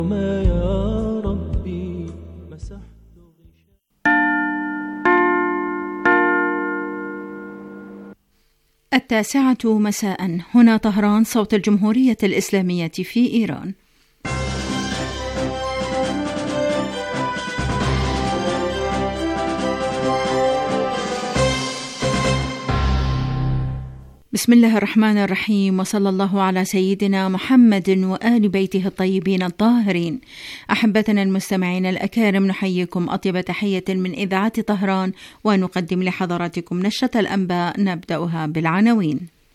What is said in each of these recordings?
يا ربي مسحت. 9:00 مساء. هنا طهران، صوت الجمهورية الإسلامية في إيران. بسم الله الرحمن الرحيم، وصلى الله على سيدنا محمد وآل بيته الطيبين الطاهرين. أحبتنا المستمعين الأكارم، نحييكم أطيب تحية من إذاعة طهران، ونقدم لحضراتكم نشرة الأنباء نبدأها بالعناوين.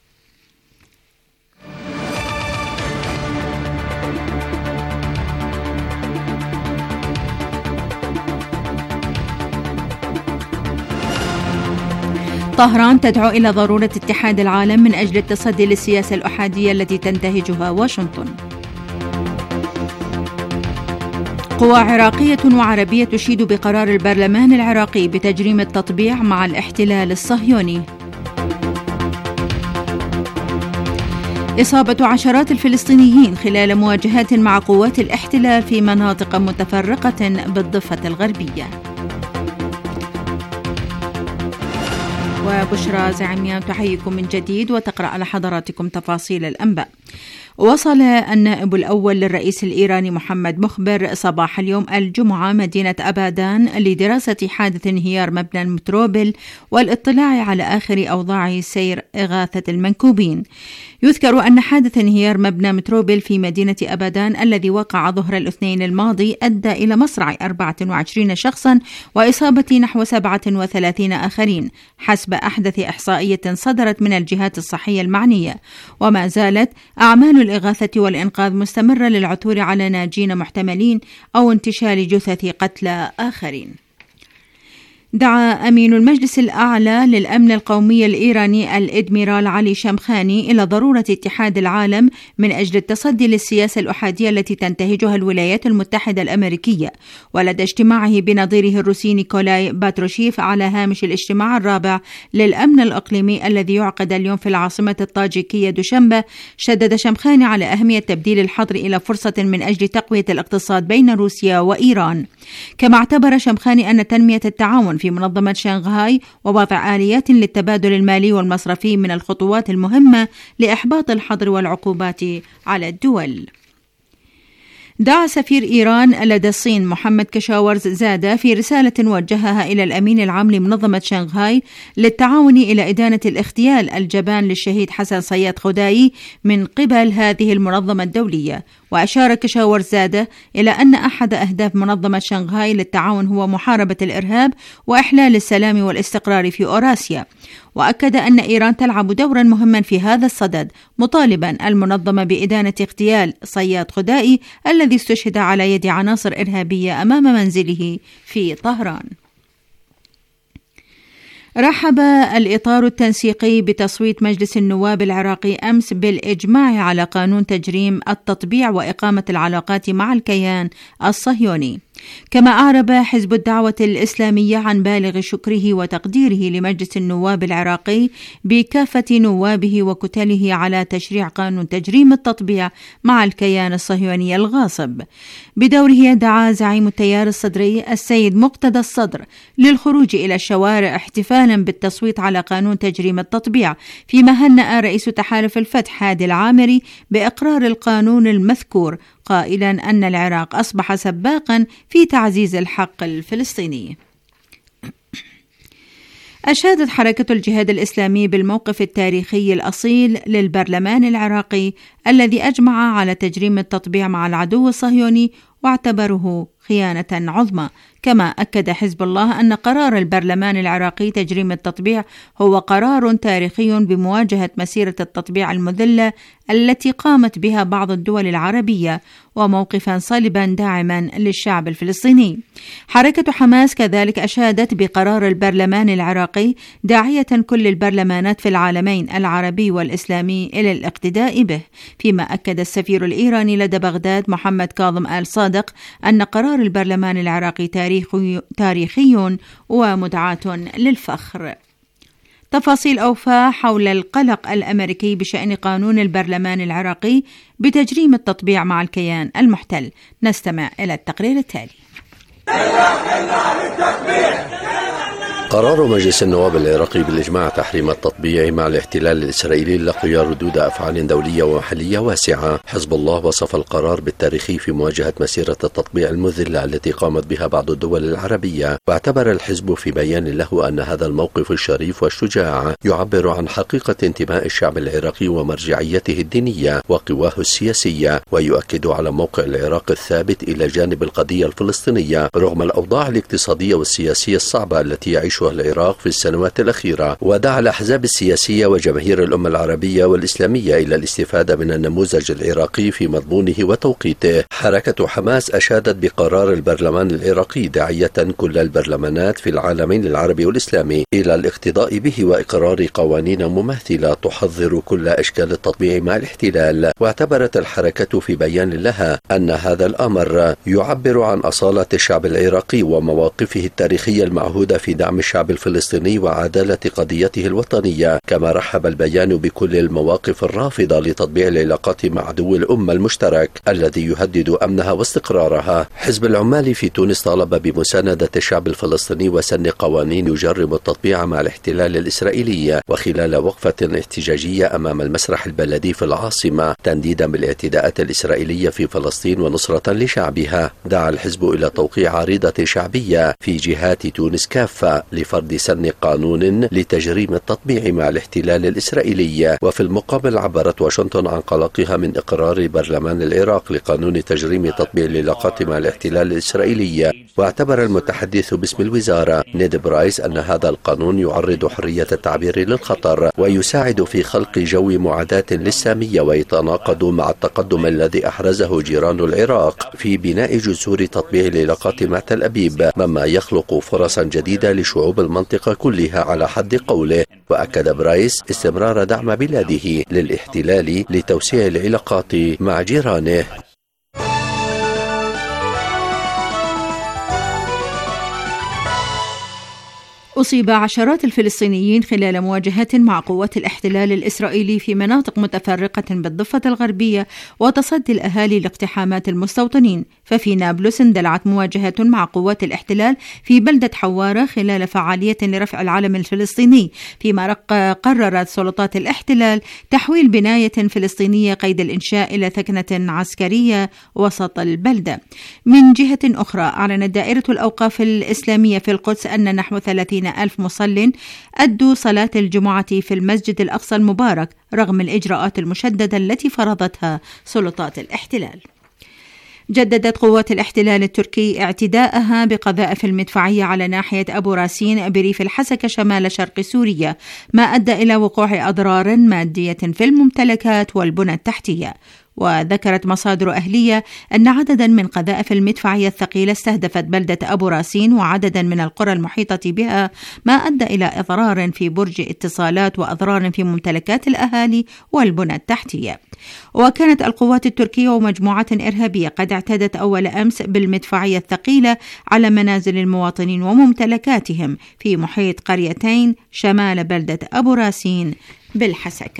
طهران تدعو إلى ضرورة اتحاد العالم من أجل التصدي للسياسة الأحادية التي تنتهجها واشنطن. قوى عراقية وعربية تشيد بقرار البرلمان العراقي بتجريم التطبيع مع الاحتلال الصهيوني. إصابة عشرات الفلسطينيين خلال مواجهات مع قوات الاحتلال في مناطق متفرقة بالضفة الغربية. وبشرى زعيميان تحييكم من جديد وتقرأ على حضراتكم تفاصيل الأنباء. وصل النائب الأول للرئيس الإيراني محمد مخبر صباح اليوم الجمعة مدينة أبادان لدراسة حادث انهيار مبنى المتروبل والاطلاع على آخر أوضاع سير إغاثة المنكوبين. يذكر أن حادث انهيار مبنى متروبل في مدينة أبادان الذي وقع ظهر الاثنين الماضي أدى إلى مصرع 24 شخصا وإصابة نحو 37 آخرين حسب أحدث إحصائية صدرت من الجهات الصحية المعنية. وما زالت أعمال الإغاثة والإنقاذ مستمرة للعثور على ناجين محتملين أو انتشال جثث قتلى آخرين. دعا أمين المجلس الأعلى للأمن القومي الإيراني الإدميرال علي شمخاني إلى ضرورة اتحاد العالم من أجل التصدي للسياسة الأحادية التي تنتهجها الولايات المتحدة الأمريكية، ولدى اجتماعه بنظيره الروسي نيكولاي باتروشيف على هامش الاجتماع الرابع للأمن الإقليمي الذي يعقد اليوم في العاصمة الطاجيكية دوشنبه. شدد شمخاني على أهمية تبديل الحظر إلى فرصة من أجل تقوية الاقتصاد بين روسيا وإيران. كما اعتبر شمخاني أن تنمية التعاون في منظمة شنغهاي ووضع آليات للتبادل المالي والمصرفي من الخطوات المهمة لإحباط الحظر والعقوبات على الدول. دعا سفير إيران لدى الصين محمد كشاورز زادة في رسالة وجهها إلى الأمين العام لمنظمة شنغهاي للتعاون إلى إدانة الاغتيال الجبان للشهيد حسن صياد خداي من قبل هذه المنظمة الدولية. وأشار كشاورز زادة إلى أن أحد أهداف منظمة شنغهاي للتعاون هو محاربة الإرهاب وإحلال السلام والاستقرار في أوراسيا. وأكد أن إيران تلعب دورا مهما في هذا الصدد، مطالبا المنظمة بإدانة اغتيال صياد خدائي الذي استشهد على يد عناصر إرهابية أمام منزله في طهران. رحب الإطار التنسيقي بتصويت مجلس النواب العراقي أمس بالإجماع على قانون تجريم التطبيع وإقامة العلاقات مع الكيان الصهيوني. كما أعرب حزب الدعوة الإسلامية عن بالغ شكره وتقديره لمجلس النواب العراقي بكافة نوابه وكتله على تشريع قانون تجريم التطبيع مع الكيان الصهيوني الغاصب. بدوره دعا زعيم التيار الصدري السيد مقتدى الصدر للخروج إلى الشوارع احتفالا بالتصويت على قانون تجريم التطبيع، فيما هنأ رئيس تحالف الفتح هادي العامري بإقرار القانون المذكور، قائلا أن العراق أصبح سباقا في تعزيز الحق الفلسطيني. أشادت حركة الجهاد الإسلامي بالموقف التاريخي الأصيل للبرلمان العراقي الذي أجمع على تجريم التطبيع مع العدو الصهيوني واعتبره خيانة عظمى. كما أكد حزب الله أن قرار البرلمان العراقي تجريم التطبيع هو قرار تاريخي بمواجهة مسيرة التطبيع المذلة التي قامت بها بعض الدول العربية، وموقفا صلبا داعما للشعب الفلسطيني. حركة حماس كذلك أشادت بقرار البرلمان العراقي، داعية كل البرلمانات في العالمين العربي والإسلامي إلى الاقتداء به. فيما أكد السفير الإيراني لدى بغداد محمد كاظم آل صادق أن قرار البرلمان العراقي تاريخي ومدعاة للفخر. تفاصيل أوفى حول القلق الأمريكي بشأن قانون البرلمان العراقي بتجريم التطبيع مع الكيان المحتل. نستمع إلى التقرير التالي. قرار مجلس النواب العراقي بالإجماع تحريم التطبيع مع الاحتلال الإسرائيلي لقي ردود أفعال دولية ومحلية واسعة. حزب الله وصف القرار بالتاريخي في مواجهة مسيرة التطبيع المذلة التي قامت بها بعض الدول العربية، واعتبر الحزب في بيان له أن هذا الموقف الشريف والشجاع يعبر عن حقيقة انتماء الشعب العراقي ومرجعيته الدينية وقواه السياسية، ويؤكد على موقع العراق الثابت إلى جانب القضية الفلسطينية رغم الأوضاع الاقتصادية والسياسية الصعبة التي يعيشها العراق في السنوات الأخيرة. ودعا الأحزاب السياسية وجماهير الأمة العربية والإسلامية إلى الاستفادة من النموذج العراقي في مضمونه وتوقيته. حركة حماس أشادت بقرار البرلمان العراقي داعية كل البرلمانات في العالمين العربي والإسلامي إلى الاقتداء به وإقرار قوانين مماثلة تحظر كل أشكال التطبيع مع الاحتلال. واعتبرت الحركة في بيان لها أن هذا الأمر يعبر عن أصالة الشعب العراقي ومواقفه التاريخية المعهودة في دعم الشعب الفلسطيني وعدالة قضيته الوطنية. كما رحب البيان بكل المواقف الرافضة لتطبيع العلاقات مع عدو الأمة المشترك الذي يهدد أمنها واستقرارها. حزب العمال في تونس طالب بمساندة الشعب الفلسطيني وسن قوانين يجرم التطبيع مع الاحتلال الإسرائيلي، وخلال وقفة احتجاجية أمام المسرح البلدي في العاصمة تنديدا بالاعتداءات الإسرائيلية في فلسطين ونصرة لشعبها، دعا الحزب إلى توقيع عريضة شعبية في جهات تونس كافة لفرض سن قانون لتجريم التطبيع مع الاحتلال الإسرائيلي. وفي المقابل عبرت واشنطن عن قلقها من إقرار برلمان العراق لقانون تجريم تطبيع العلاقات مع الاحتلال الإسرائيلي. واعتبر المتحدث باسم الوزارة نيد برايس أن هذا القانون يعرض حرية التعبير للخطر ويساعد في خلق جو معاداة للسامية، ويتناقض مع التقدم الذي أحرزه جيران العراق في بناء جسور تطبيع العلاقات مع تل أبيب، مما يخلق فرصا جديدة لشعوب المنطقة كلها على حد قوله. وأكد برايس استمرار دعم بلاده للاحتلال لتوسيع العلاقات مع جيرانه. أصيب عشرات الفلسطينيين خلال مواجهات مع قوات الاحتلال الإسرائيلي في مناطق متفرقة بالضفة الغربية وتصدي الأهالي لاقتحامات المستوطنين. ففي نابلس اندلعت مواجهات مع قوات الاحتلال في بلدة حوارة خلال فعالية لرفع العلم الفلسطيني، فيما قررت سلطات الاحتلال تحويل بناية فلسطينية قيد الإنشاء إلى ثكنة عسكرية وسط البلدة. من جهة أخرى أعلنت دائرة الأوقاف الإسلامية في القدس أن نحو 30,000 مصل أدوا صلاة الجمعة في المسجد الأقصى المبارك رغم الإجراءات المشددة التي فرضتها سلطات الاحتلال. جددت قوات الاحتلال التركي اعتداءها بقذائف المدفعية على ناحية أبو راسين بريف الحسكة شمال شرق سوريا، ما أدى إلى وقوع أضرار مادية في الممتلكات والبنى التحتية. وذكرت مصادر أهلية أن عددا من قذائف المدفعية الثقيلة استهدفت بلدة أبو راسين وعددا من القرى المحيطة بها، ما أدى إلى إضرار في برج اتصالات وأضرار في ممتلكات الأهالي والبنى التحتية. وكانت القوات التركية ومجموعة إرهابية قد اعتدت أول أمس بالمدفعية الثقيلة على منازل المواطنين وممتلكاتهم في محيط قريتين شمال بلدة أبو راسين بالحسكة.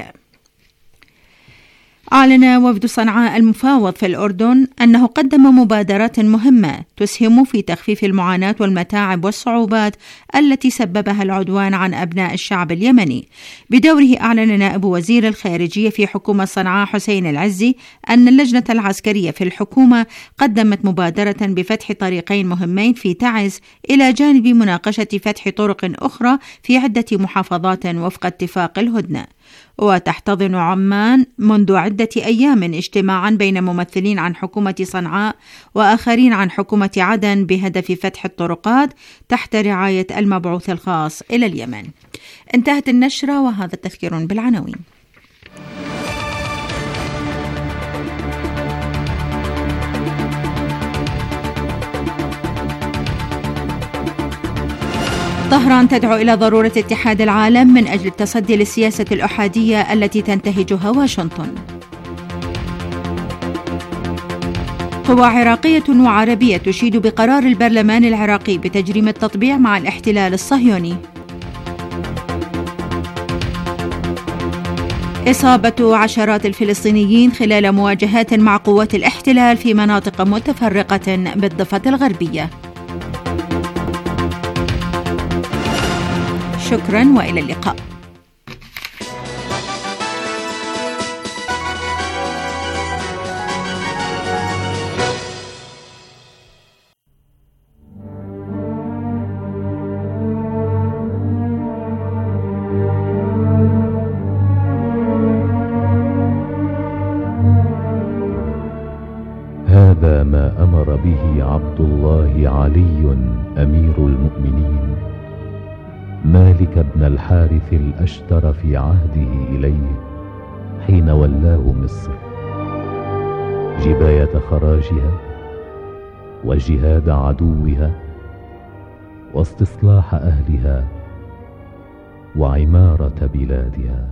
أعلن وفد صنعاء المفاوض في الأردن أنه قدم مبادرات مهمة تسهم في تخفيف المعاناة والمتاعب والصعوبات التي سببها العدوان عن أبناء الشعب اليمني. بدوره أعلن نائب وزير الخارجية في حكومة صنعاء حسين العزي أن اللجنة العسكرية في الحكومة قدمت مبادرة بفتح طريقين مهمين في تعز إلى جانب مناقشة فتح طرق أخرى في عدة محافظات وفق اتفاق الهدنة. وتحتضن عمان منذ عدة أيام اجتماعا بين ممثلين عن حكومة صنعاء وآخرين عن حكومة عدن بهدف فتح الطرقات تحت رعاية المبعوث الخاص إلى اليمن. انتهت النشرة وهذا تذكير بالعناوين. طهران تدعو إلى ضرورة اتحاد العالم من أجل التصدي للسياسة الأحادية التي تنتهجها واشنطن. قوى عراقية وعربية تشيد بقرار البرلمان العراقي بتجريم التطبيع مع الاحتلال الصهيوني. إصابة عشرات الفلسطينيين خلال مواجهات مع قوات الاحتلال في مناطق متفرقة بالضفة الغربية. شكرا وإلى اللقاء. هذا ما أمر به عبد الله علي أمير المؤمنين مالك بن الحارث الأشتر في عهده إليه حين ولاه مصر، جباية خراجها وجهاد عدوها واستصلاح أهلها وعمارة بلادها.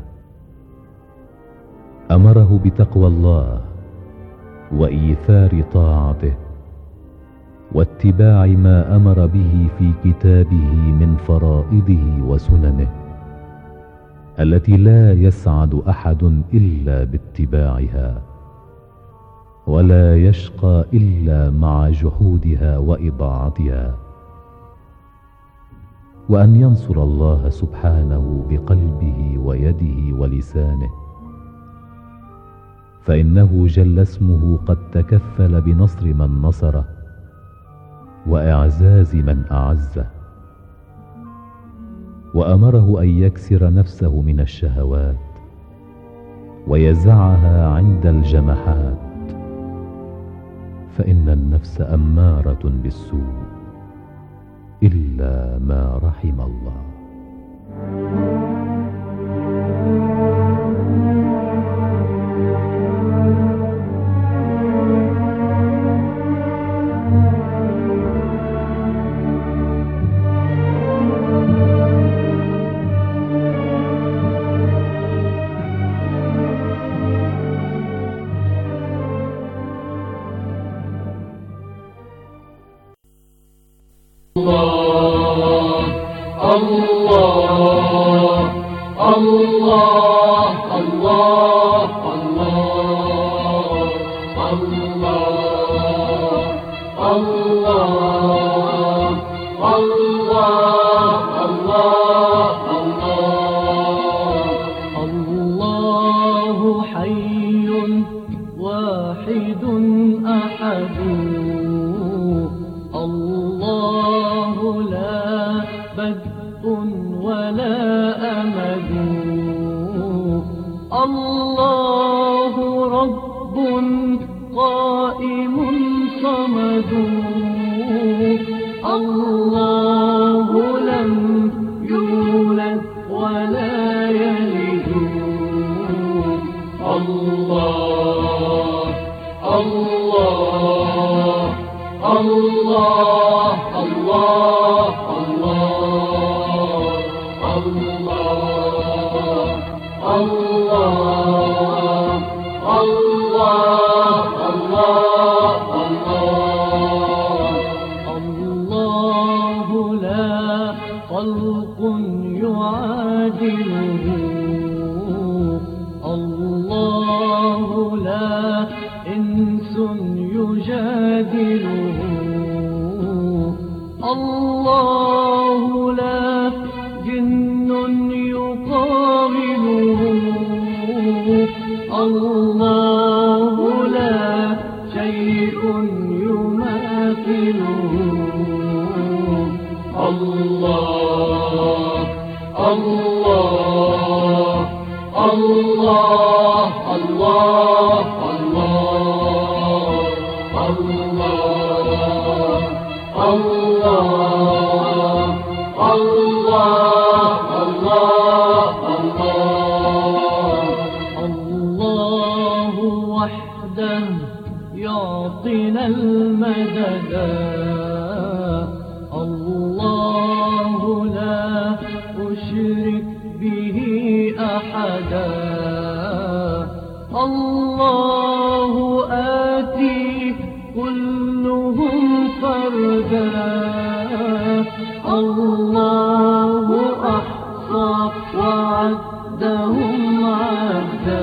أمره بتقوى الله وإيثار طاعته واتباع ما أمر به في كتابه من فرائضه وسننه التي لا يسعد أحد إلا باتباعها ولا يشقى إلا مع جحودها وإضاعتها، وأن ينصر الله سبحانه بقلبه ويده ولسانه، فإنه جل اسمه قد تكفل بنصر من نصره وإعزاز من أعزه. وأمره أن يكسر نفسه من الشهوات ويزعها عند الجمحات، فإن النفس أمارة بالسوء إلا ما رحم الله. الله أحصى وعدهم عدا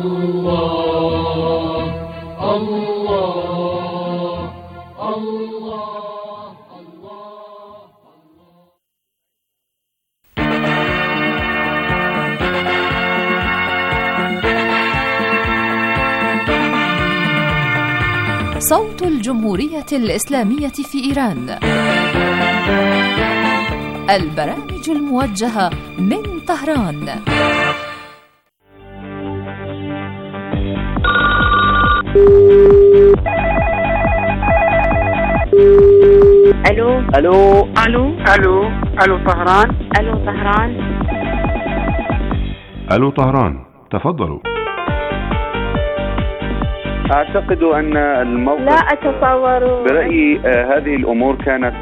صوت الجمهورية الإسلامية في إيران. البرامج الموجهة من طهران. الو الو الو الو الو طهران. الو طهران. الو طهران، تفضلوا. أعتقد أن الموقف لا أتصور. برأيي هذه الأمور كانت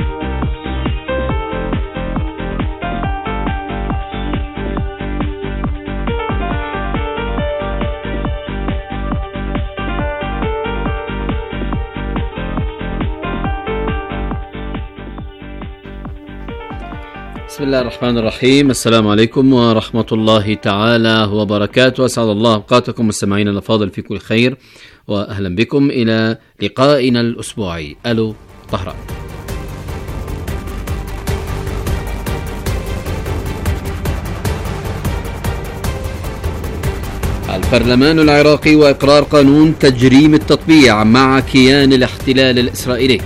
بسم الله الرحمن الرحيم. السلام عليكم ورحمة الله تعالى وبركاته. أسعد الله أوقاتكم مستمعينا الأفاضل في كل خير، وأهلا بكم إلى لقائنا الأسبوعي ألو طهران. البرلمان العراقي وإقرار قانون تجريم التطبيع مع كيان الاحتلال الإسرائيلي.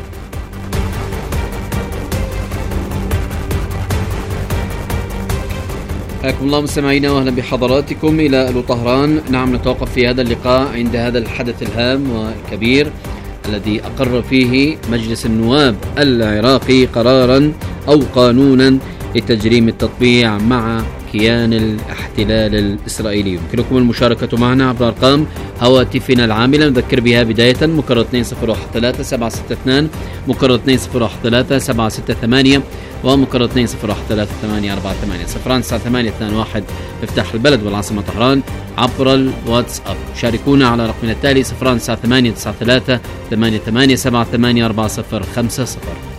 حياكم الله مستمعينا واهلا بحضراتكم الى الو طهران. نعم، نتوقف في هذا اللقاء عند هذا الحدث الهام والكبير الذي اقر فيه مجلس النواب العراقي قرارا او قانونا لتجريم التطبيع مع كيان الاحتلال الإسرائيلي. يمكنكم المشاركة معنا عبر أرقام هواتفنا العاملة، نذكر بها بداية مكرر 2013-762 مكرر 2013-768 ومكرر 2013-848 صفران 9821 مفتاح البلد والعاصمة طهران عبر الواتساب. شاركونا على رقمنا التالي 0893 8878 4050.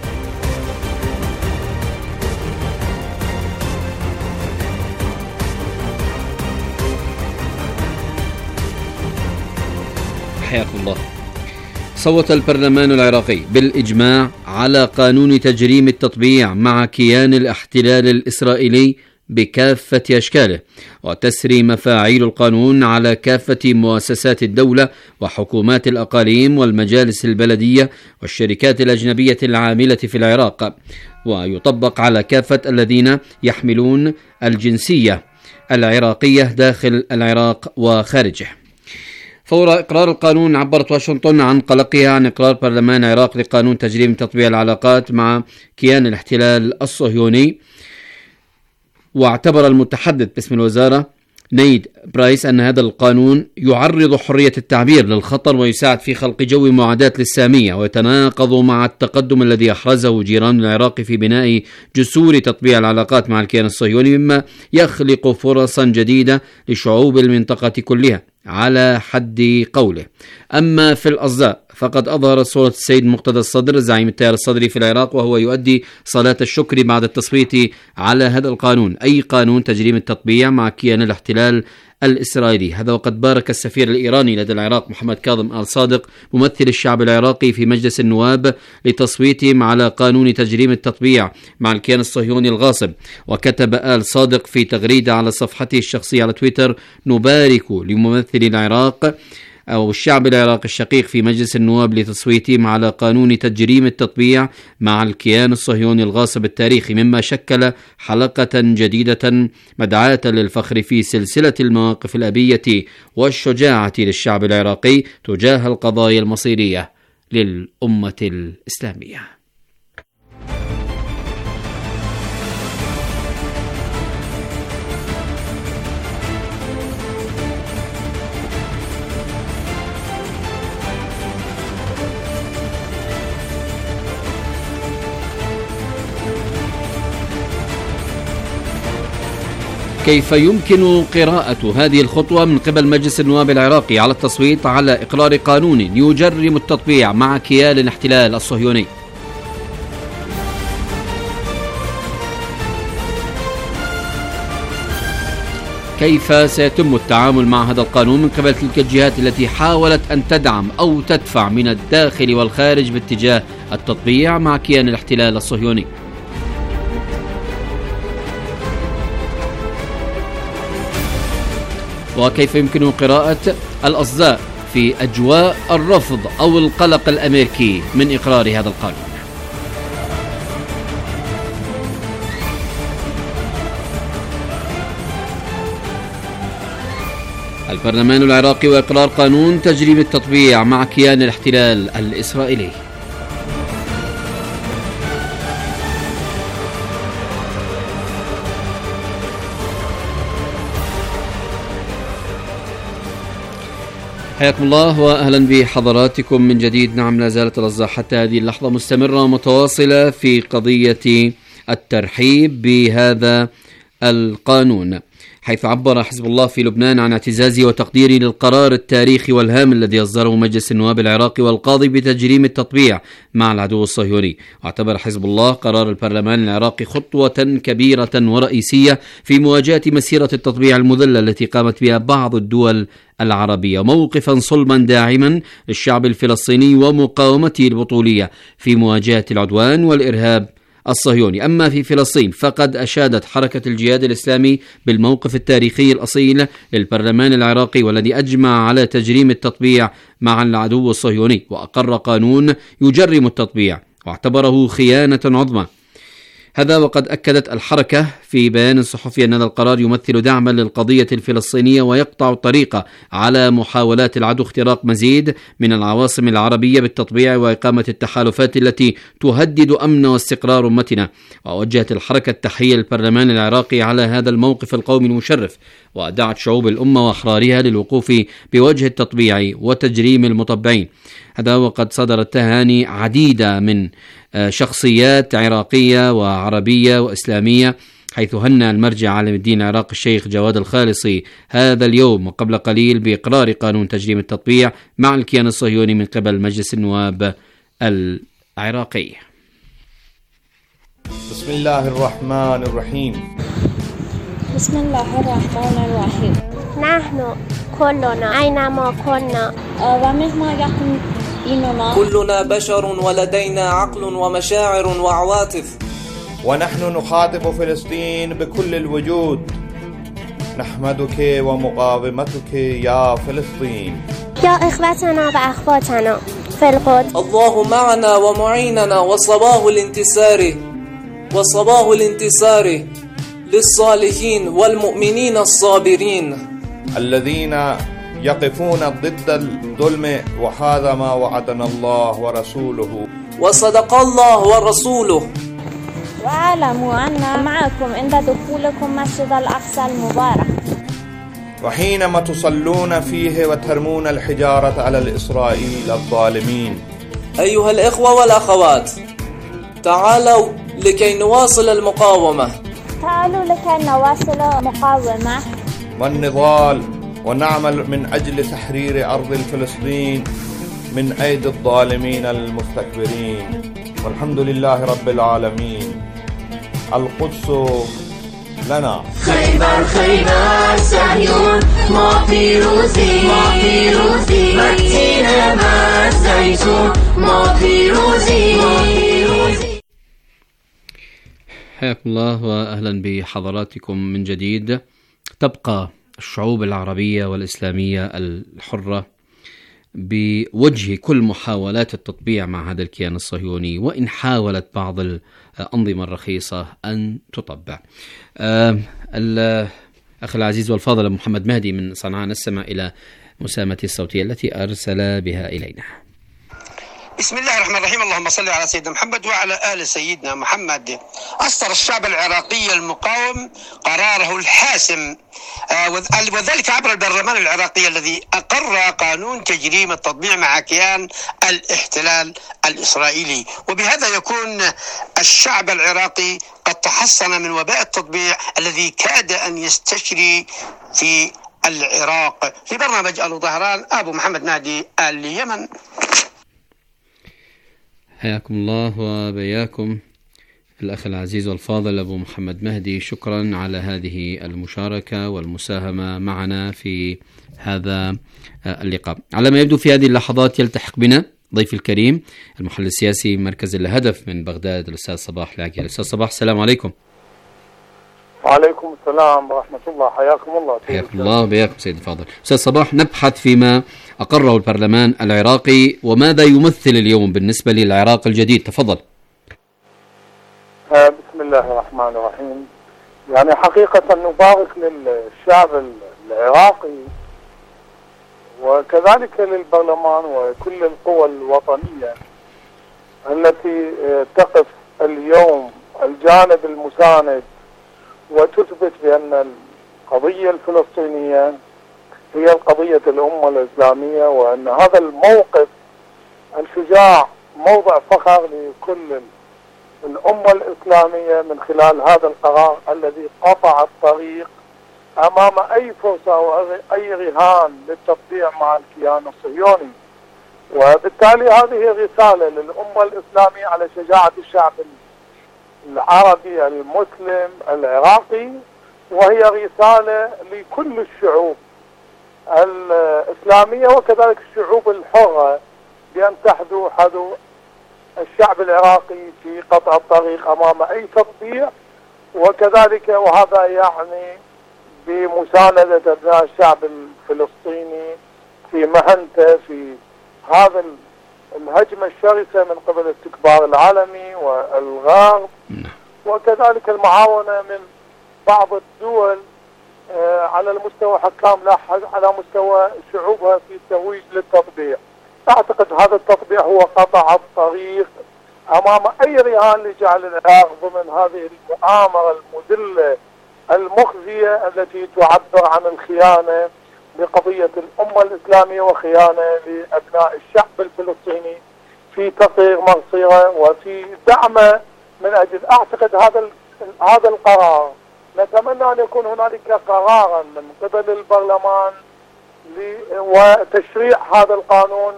حياكم الله. صوت البرلمان العراقي بالإجماع على قانون تجريم التطبيع مع كيان الاحتلال الإسرائيلي بكافة أشكاله، وتسري مفاعيل القانون على كافة مؤسسات الدولة وحكومات الأقاليم والمجالس البلدية والشركات الأجنبية العاملة في العراق، ويطبق على كافة الذين يحملون الجنسية العراقية داخل العراق وخارجه. فور إقرار القانون عبرت واشنطن عن قلقها عن إقرار برلمان العراق لقانون تجريم تطبيع العلاقات مع كيان الاحتلال الصهيوني. واعتبر المتحدث باسم الوزارة نيد برايس أن هذا القانون يعرض حرية التعبير للخطر ويساعد في خلق جو معاداة للسامية، ويتناقض مع التقدم الذي أحرزه جيران العراق في بناء جسور تطبيع العلاقات مع الكيان الصهيوني، مما يخلق فرصا جديدة لشعوب المنطقة كلها على حد قوله. أما في الأصداء فقد أظهر صورة السيد مقتدى الصدر زعيم التيار الصدري في العراق وهو يؤدي صلاة الشكر بعد التصويت على هذا القانون، أي قانون تجريم التطبيع مع كيان الاحتلال الإسرائيلي. هذا وقد بارك السفير الإيراني لدى العراق محمد كاظم آل صادق ممثل الشعب العراقي في مجلس النواب لتصويتهم على قانون تجريم التطبيع مع الكيان الصهيوني الغاصب. وكتب آل صادق في تغريدة على صفحته الشخصية على تويتر: نبارك لممثل العراق أو الشعب العراقي الشقيق في مجلس النواب لتصويتهم على قانون تجريم التطبيع مع الكيان الصهيوني الغاصب التاريخي، مما شكل حلقة جديدة مدعاة للفخر في سلسلة المواقف الأبية والشجاعة للشعب العراقي تجاه القضايا المصيرية للأمة الإسلامية. كيف يمكن قراءة هذه الخطوة من قبل مجلس النواب العراقي على التصويت على إقرار قانون يجرم التطبيع مع كيان الاحتلال الصهيوني؟ كيف سيتم التعامل مع هذا القانون من قبل تلك الجهات التي حاولت أن تدعم أو تدفع من الداخل والخارج باتجاه التطبيع مع كيان الاحتلال الصهيوني. وكيف يمكن قراءة الأصداء في أجواء الرفض أو القلق الأمريكي من إقرار هذا القانون. البرلمان العراقي وإقرار قانون تجريم التطبيع مع كيان الاحتلال الإسرائيلي. حياكم الله وأهلا بحضراتكم من جديد. نعم، لا زالت الأوضاع حتى هذه اللحظة مستمرة ومتواصلة في قضية الترحيب بهذا القانون، حيث عبر حزب الله في لبنان عن اعتزازه وتقديره للقرار التاريخي والهام الذي أصدره مجلس النواب العراقي والقاضي بتجريم التطبيع مع العدو الصهيوني. واعتبر حزب الله قرار البرلمان العراقي خطوة كبيرة ورئيسية في مواجهة مسيرة التطبيع المذلة التي قامت بها بعض الدول العربية، موقفا صلبا داعما للشعب الفلسطيني ومقاومته البطولية في مواجهة العدوان والإرهاب الصهيوني. أما في فلسطين فقد أشادت حركة الجهاد الإسلامي بالموقف التاريخي الأصيل للبرلمان العراقي والذي أجمع على تجريم التطبيع مع العدو الصهيوني، وأقر قانون يجرم التطبيع واعتبره خيانة عظمى. هذا وقد أكدت الحركة في بيان صحفي أن هذا القرار يمثل دعما للقضية الفلسطينية ويقطع الطريق على محاولات العدو اختراق مزيد من العواصم العربية بالتطبيع وإقامة التحالفات التي تهدد أمن واستقرار أمتنا. ووجهت الحركة التحية للبرلمان العراقي على هذا الموقف القومي المشرف، ودعت شعوب الأمة وأحرارها للوقوف بوجه التطبيع وتجريم المطبعين. هذا وقد صدرت تهاني عديدة من شخصيات عراقية وعربية وإسلامية، حيث هنأ المرجع عالم الدين العراقي الشيخ جواد الخالصي هذا اليوم وقبل قليل بإقرار قانون تجريم التطبيع مع الكيان الصهيوني من قبل مجلس النواب العراقي. بسم الله الرحمن الرحيم. بسم الله الرحمن الرحيم. نحن كلنا أينما كنا ومهما يكن ديننا كلنا بشر ولدينا عقل ومشاعر وعواطف، ونحن نخاطب فلسطين بكل الوجود. نحمدك ومقاومتك يا فلسطين، يا إخوتنا وأخواتنا في القدس. الله معنا ومعيننا، وصباح الانتصار للصالحين والمؤمنين الصابرين الذين يقفون ضد الظلم، وهذا ما وعدنا الله ورسوله وصدق الله ورسوله. واعلموا أن معكم عند دخولكم مسجد الأقصى المبارك، وحينما تصلون فيه وترمون الحجارة على الإسرائيل الظالمين. أيها الإخوة والأخوات، تعالوا لكي نواصل المقاومة، والنضال، ونعمل من أجل تحرير أرض فلسطين من أيدي الظالمين المستكبرين. والحمد لله رب العالمين. القدس لنا. خيبر صهيون ما پیروزی مدینه ما زیتون ما پیروزی. حياكم الله وأهلا بحضراتكم من جديد. تبقى الشعوب العربية والإسلامية الحرة بوجه كل محاولات التطبيع مع هذا الكيان الصهيوني، وإن حاولت بعض الأنظمة الرخيصة أن تطبع. الأخ العزيز والفاضل محمد مهدي من صنعاء نستمع إلى مسامته الصوتية التي أرسل بها إلينا. بسم الله الرحمن الرحيم. اللهم صل على سيدنا محمد وعلى آل سيدنا محمد. أصدر الشعب العراقي المقاوم قراره الحاسم، وذلك عبر البرلمان العراقي الذي أقر قانون تجريم التطبيع مع كيان الاحتلال الإسرائيلي. وبهذا يكون الشعب العراقي قد تحصن من وباء التطبيع الذي كاد أن يستشري في العراق. في برنامج آل ظهران، أبو محمد مهدي، اليمن. حياكم الله وبياكم. الأخ العزيز والفاضل أبو محمد مهدي، شكرا على هذه المشاركة والمساهمة معنا في هذا اللقاء. على ما يبدو في هذه اللحظات يلتحق بنا ضيف الكريم المحلل السياسي مركز الهدف من بغداد الأستاذ صباح العقيل. الأستاذ صباح، السلام عليكم. وعليكم السلام ورحمة الله، حياكم الله. حياكم الله وبياكم سيد الفاضل. أستاذ صباح، نبحث فيما أقره البرلمان العراقي وماذا يمثل اليوم بالنسبة للعراق الجديد. تفضل. بسم الله الرحمن الرحيم. يعني حقيقة نبارك للشعب العراقي وكذلك للبرلمان وكل القوى الوطنية التي تقف اليوم الجانب المساند وتثبت بأن القضية الفلسطينية هي القضية الأمة الإسلامية، وأن هذا الموقف الشجاع موضع فخر لكل الأمة الإسلامية من خلال هذا القرار الذي قطع الطريق أمام أي فرصة أو أي رهان للتطبيع مع الكيان الصهيوني. وبالتالي هذه رسالة للأمة الإسلامية على شجاعة الشعب العربي المسلم العراقي، وهي رسالة لكل الشعوب الإسلامية وكذلك الشعوب الحرة بأن تحذو حذو الشعب العراقي في قطع الطريق أمام أي تطبيع، وكذلك وهذا يعني بمساندة أبناء الشعب الفلسطيني في مهنته في هذا الهجمة الشرسة من قبل الاستكبار العالمي والغرب، وكذلك المعاونة من بعض الدول على المستوى حكام لا على مستوى شعوبها في الترويج للتطبيع. أعتقد هذا التطبيع هو قطع الطريق أمام أي رهان لجعل العراق ضمن هذه المؤامرة المذلة المخزية التي تعبر عن الخيانة لقضية الأمة الإسلامية وخيانة لأبناء الشعب الفلسطيني في تطهير مصيره وفي دعمه من أجل. أعتقد هذا القرار نتمنى أن يكون هنالك قرارا من قبل البرلمان وتشريع هذا القانون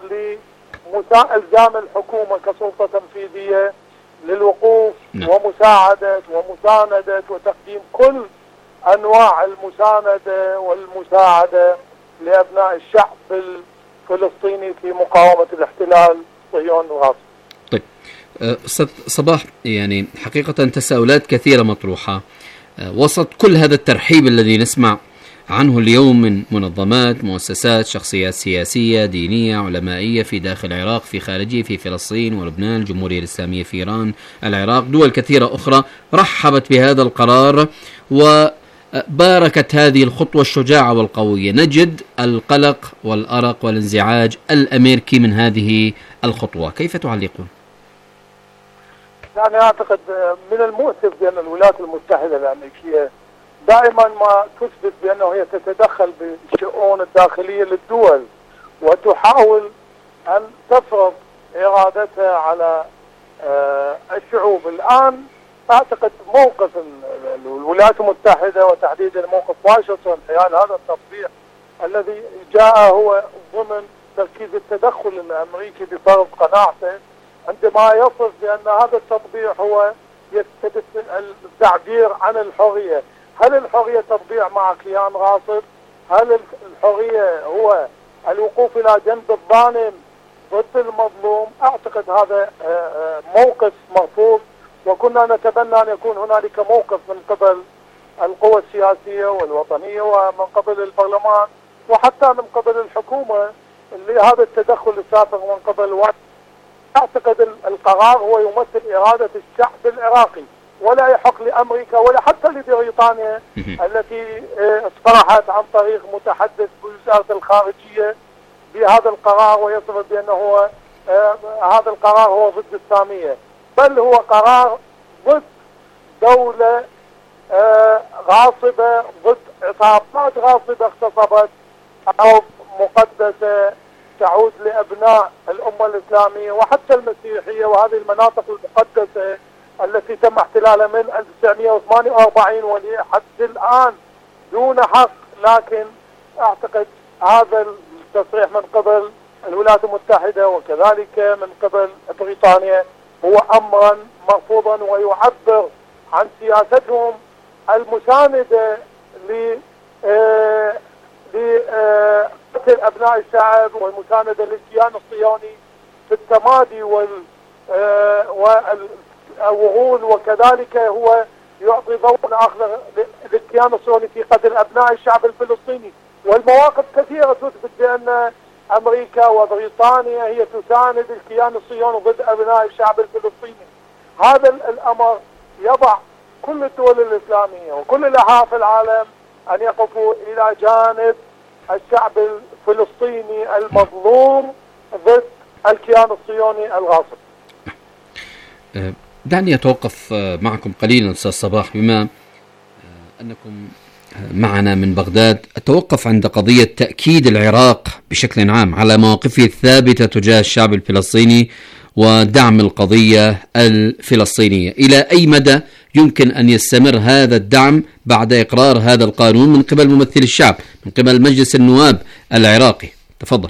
لإلزام الحكومة كسلطة تنفيذية للوقوف ومساعدة ومساندة وتقديم كل أنواع المساندة والمساعدة لأبناء الشعب الفلسطيني في مقاومة الاحتلال الصهيوني الغاصب. طيب أستاذ صباح، يعني حقيقة تساؤلات كثيرة مطروحة وسط كل هذا الترحيب الذي نسمع عنه اليوم من منظمات، مؤسسات، شخصيات سياسية، دينية، علمائية في داخل العراق، في خارجه، في فلسطين ولبنان، الجمهورية الإسلامية في إيران، العراق، دول كثيرة أخرى رحبت بهذا القرار وباركت هذه الخطوة الشجاعة والقوية. نجد القلق والأرق والانزعاج الأمريكي من هذه الخطوة، كيف تعلقون؟ يعني أعتقد من المؤسف بأن الولايات المتحدة الأمريكية دائما ما تثبت بأنه هي تتدخل بالشؤون الداخلية للدول وتحاول أن تفرض إرادتها على الشعوب. الآن أعتقد موقف الولايات المتحدة وتحديدا موقف واشنطن حيال هذا التطبيع الذي جاء هو ضمن تركيز التدخل الأمريكي بفرض قناعته عندما يصف بأن هذا التطبيع هو يستبد التعبير عن الحرية. هل الحرية تطبيع مع كيان غاصب؟ هل الحرية هو الوقوف إلى جنب الظالم ضد المظلوم؟ أعتقد هذا موقف مرفوض، وكنا نتمنى أن يكون هنالك موقف من قبل القوى السياسية والوطنية ومن قبل البرلمان وحتى من قبل الحكومة لهذا التدخل السابق من قبل. أعتقد القرار هو يمثل إرادة الشعب العراقي، ولا يحق لأمريكا ولا حتى لبريطانيا التي اصطلحت عن طريق متحدث بوزارة الخارجية بهذا القرار ويصف بأنه هذا القرار هو ضد السامية، بل هو قرار ضد دولة غاصبة، ضد عصابات غاصبة اغتصبت أرض مقدسة تعود لأبناء الأمة الإسلامية وحتى المسيحية، وهذه المناطق المقدسة التي تم احتلالها من 1948 ولحد الآن دون حق. لكن أعتقد هذا التصريح من قبل الولايات المتحدة وكذلك من قبل بريطانيا هو أمرا مرفوضا ويعبر عن سياستهم المساندة لقتل أبناء الشعب والمساندة للكيان الصهيوني في التمادي والوغول، وكذلك هو يعطي ضوء آخر للكيان الصهيوني في قتل أبناء الشعب الفلسطيني. والمواقف كثيرة تثبت بأن أمريكا وبريطانيا هي تساند الكيان الصهيوني ضد أبناء الشعب الفلسطيني. هذا الأمر يضع كل الدول الإسلامية وكل الأحياء في العالم أن يقفوا إلى جانب الشعب الفلسطيني المظلوم ضد الكيان الصهيوني الغاصب. دعني أتوقف معكم قليلا أستاذ صباح، بما أنكم معنا من بغداد. أتوقف عند قضية تأكيد العراق بشكل عام على مواقفه الثابتة تجاه الشعب الفلسطيني ودعم القضية الفلسطينية. إلى أي مدى يمكن أن يستمر هذا الدعم بعد إقرار هذا القانون من قبل ممثل الشعب، من قبل مجلس النواب العراقي؟ تفضل.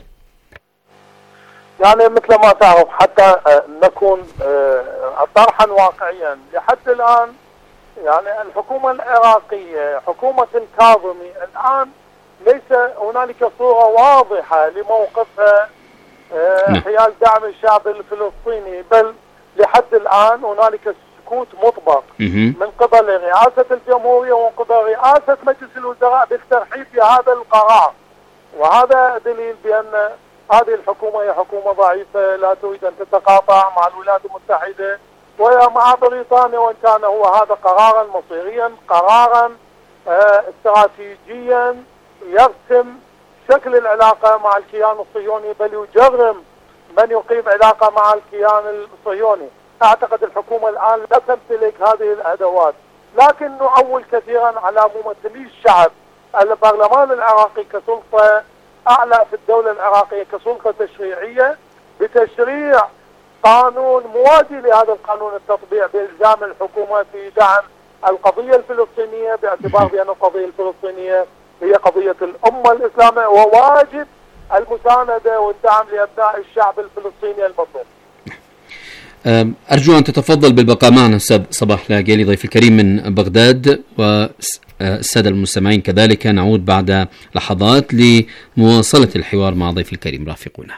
يعني مثل ما تعرف، حتى نكون طرحا واقعيا، لحد الآن يعني الحكومة العراقية حكومة الكاظمي الآن ليس هنالك صورة واضحة لموقفها حيال دعم الشعب الفلسطيني، بل لحد الآن هنالك سكوت مطبق من قبل رئاسة الجمهورية ومن قبل رئاسة مجلس الوزراء بالترحيب بهذا القرار. وهذا دليل بأن هذه الحكومة هي حكومة ضعيفة لا تريد أن تتقاطع مع الولايات المتحدة ومع بريطانيا، وإن كان هو هذا قرارا مصيريا، قرارا استراتيجيا يرسم شكل العلاقة مع الكيان الصهيوني، بل يجرم من يقيم علاقة مع الكيان الصهيوني. أعتقد الحكومة الآن لا تمتلك هذه الأدوات، لكن نعول كثيرا على ممثلي الشعب. البرلمان العراقي كسلطة أعلى في الدولة العراقية، كسلطة تشريعية، بتشريع قانون موازي لهذا القانون التطبيع بإلزام الحكومة في دعم القضية الفلسطينية، باعتبار بأن القضية الفلسطينية هي قضية الأمة الإسلامية، وواجب المساندة والدعم لأبناء الشعب الفلسطيني المظلوم. أرجو أن تتفضل بالبقاء معنا أستاذ صباح لاقيلي ضيف الكريم من بغداد، والسادة المستمعين كذلك. نعود بعد لحظات لمواصلة الحوار مع ضيف الكريم. رافقونا.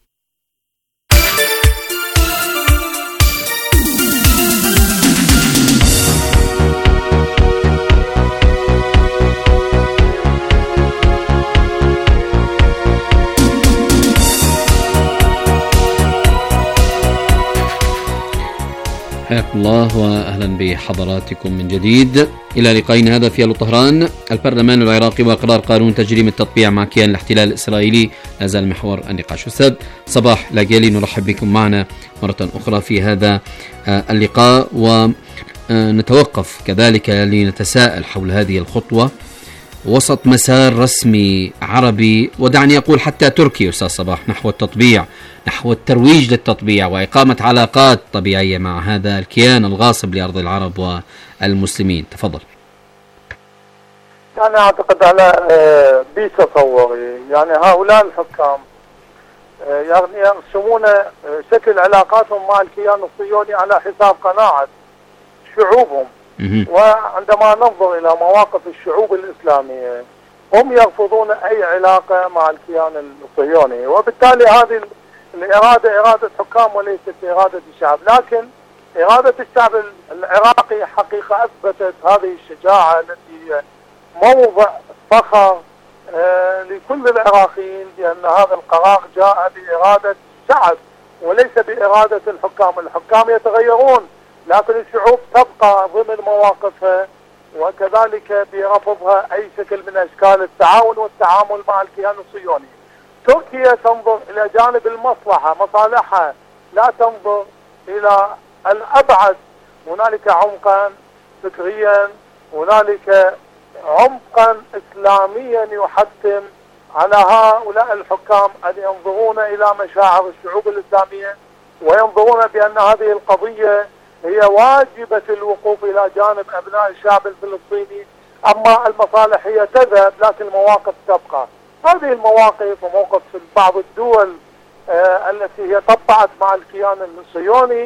حياكم الله وأهلا بحضراتكم من جديد. إلى لقائنا هذا في طهران. البرلمان العراقي وإقرار قانون تجريم التطبيع مع كيان الاحتلال الإسرائيلي لا زال محور النقاش. أستاذ صباح لاقيلي، نرحب بكم معنا مرة أخرى في هذا اللقاء، ونتوقف كذلك لنتساءل حول هذه الخطوة وسط مسار رسمي عربي، ودعني أقول حتى تركي أستاذ صباح، نحو التطبيع، نحو الترويج للتطبيع وإقامة علاقات طبيعية مع هذا الكيان الغاصب لأرض العرب والمسلمين. تفضل. يعني أعتقد على بتصوري يعني هؤلاء الحكام يعني يرسمون شكل علاقاتهم مع الكيان الصهيوني على حساب قناعة شعوبهم. وعندما ننظر إلى مواقف الشعوب الإسلامية هم يرفضون أي علاقة مع الكيان الصهيوني، وبالتالي هذه الإرادة إرادة حكام وليست إرادة الشعب. لكن إرادة الشعب العراقي حقيقة أثبتت هذه الشجاعة التي هي موضع فخر لكل العراقيين، لأن هذا القرار جاء بإرادة الشعب وليس بإرادة الحكام. الحكام يتغيرون لكن الشعوب تبقى ضمن مواقفها، وكذلك برفضها أي شكل من أشكال التعاون والتعامل مع الكيان الصهيوني. تركيا تنظر إلى جانب المصلحة، مصالحها، لا تنظر إلى الأبعد. هنالك عمقا فكريا، هنالك عمقا إسلاميا يحتم على هؤلاء الحكام أن ينظرون إلى مشاعر الشعوب الإسلامية، وينظرون بأن هذه القضية هي واجبة الوقوف إلى جانب أبناء الشعب الفلسطيني. أما المصالح هي تذهب لكن المواقف تبقى. هذه المواقف وموقف بعض الدول التي هي طبعت مع الكيان الصهيوني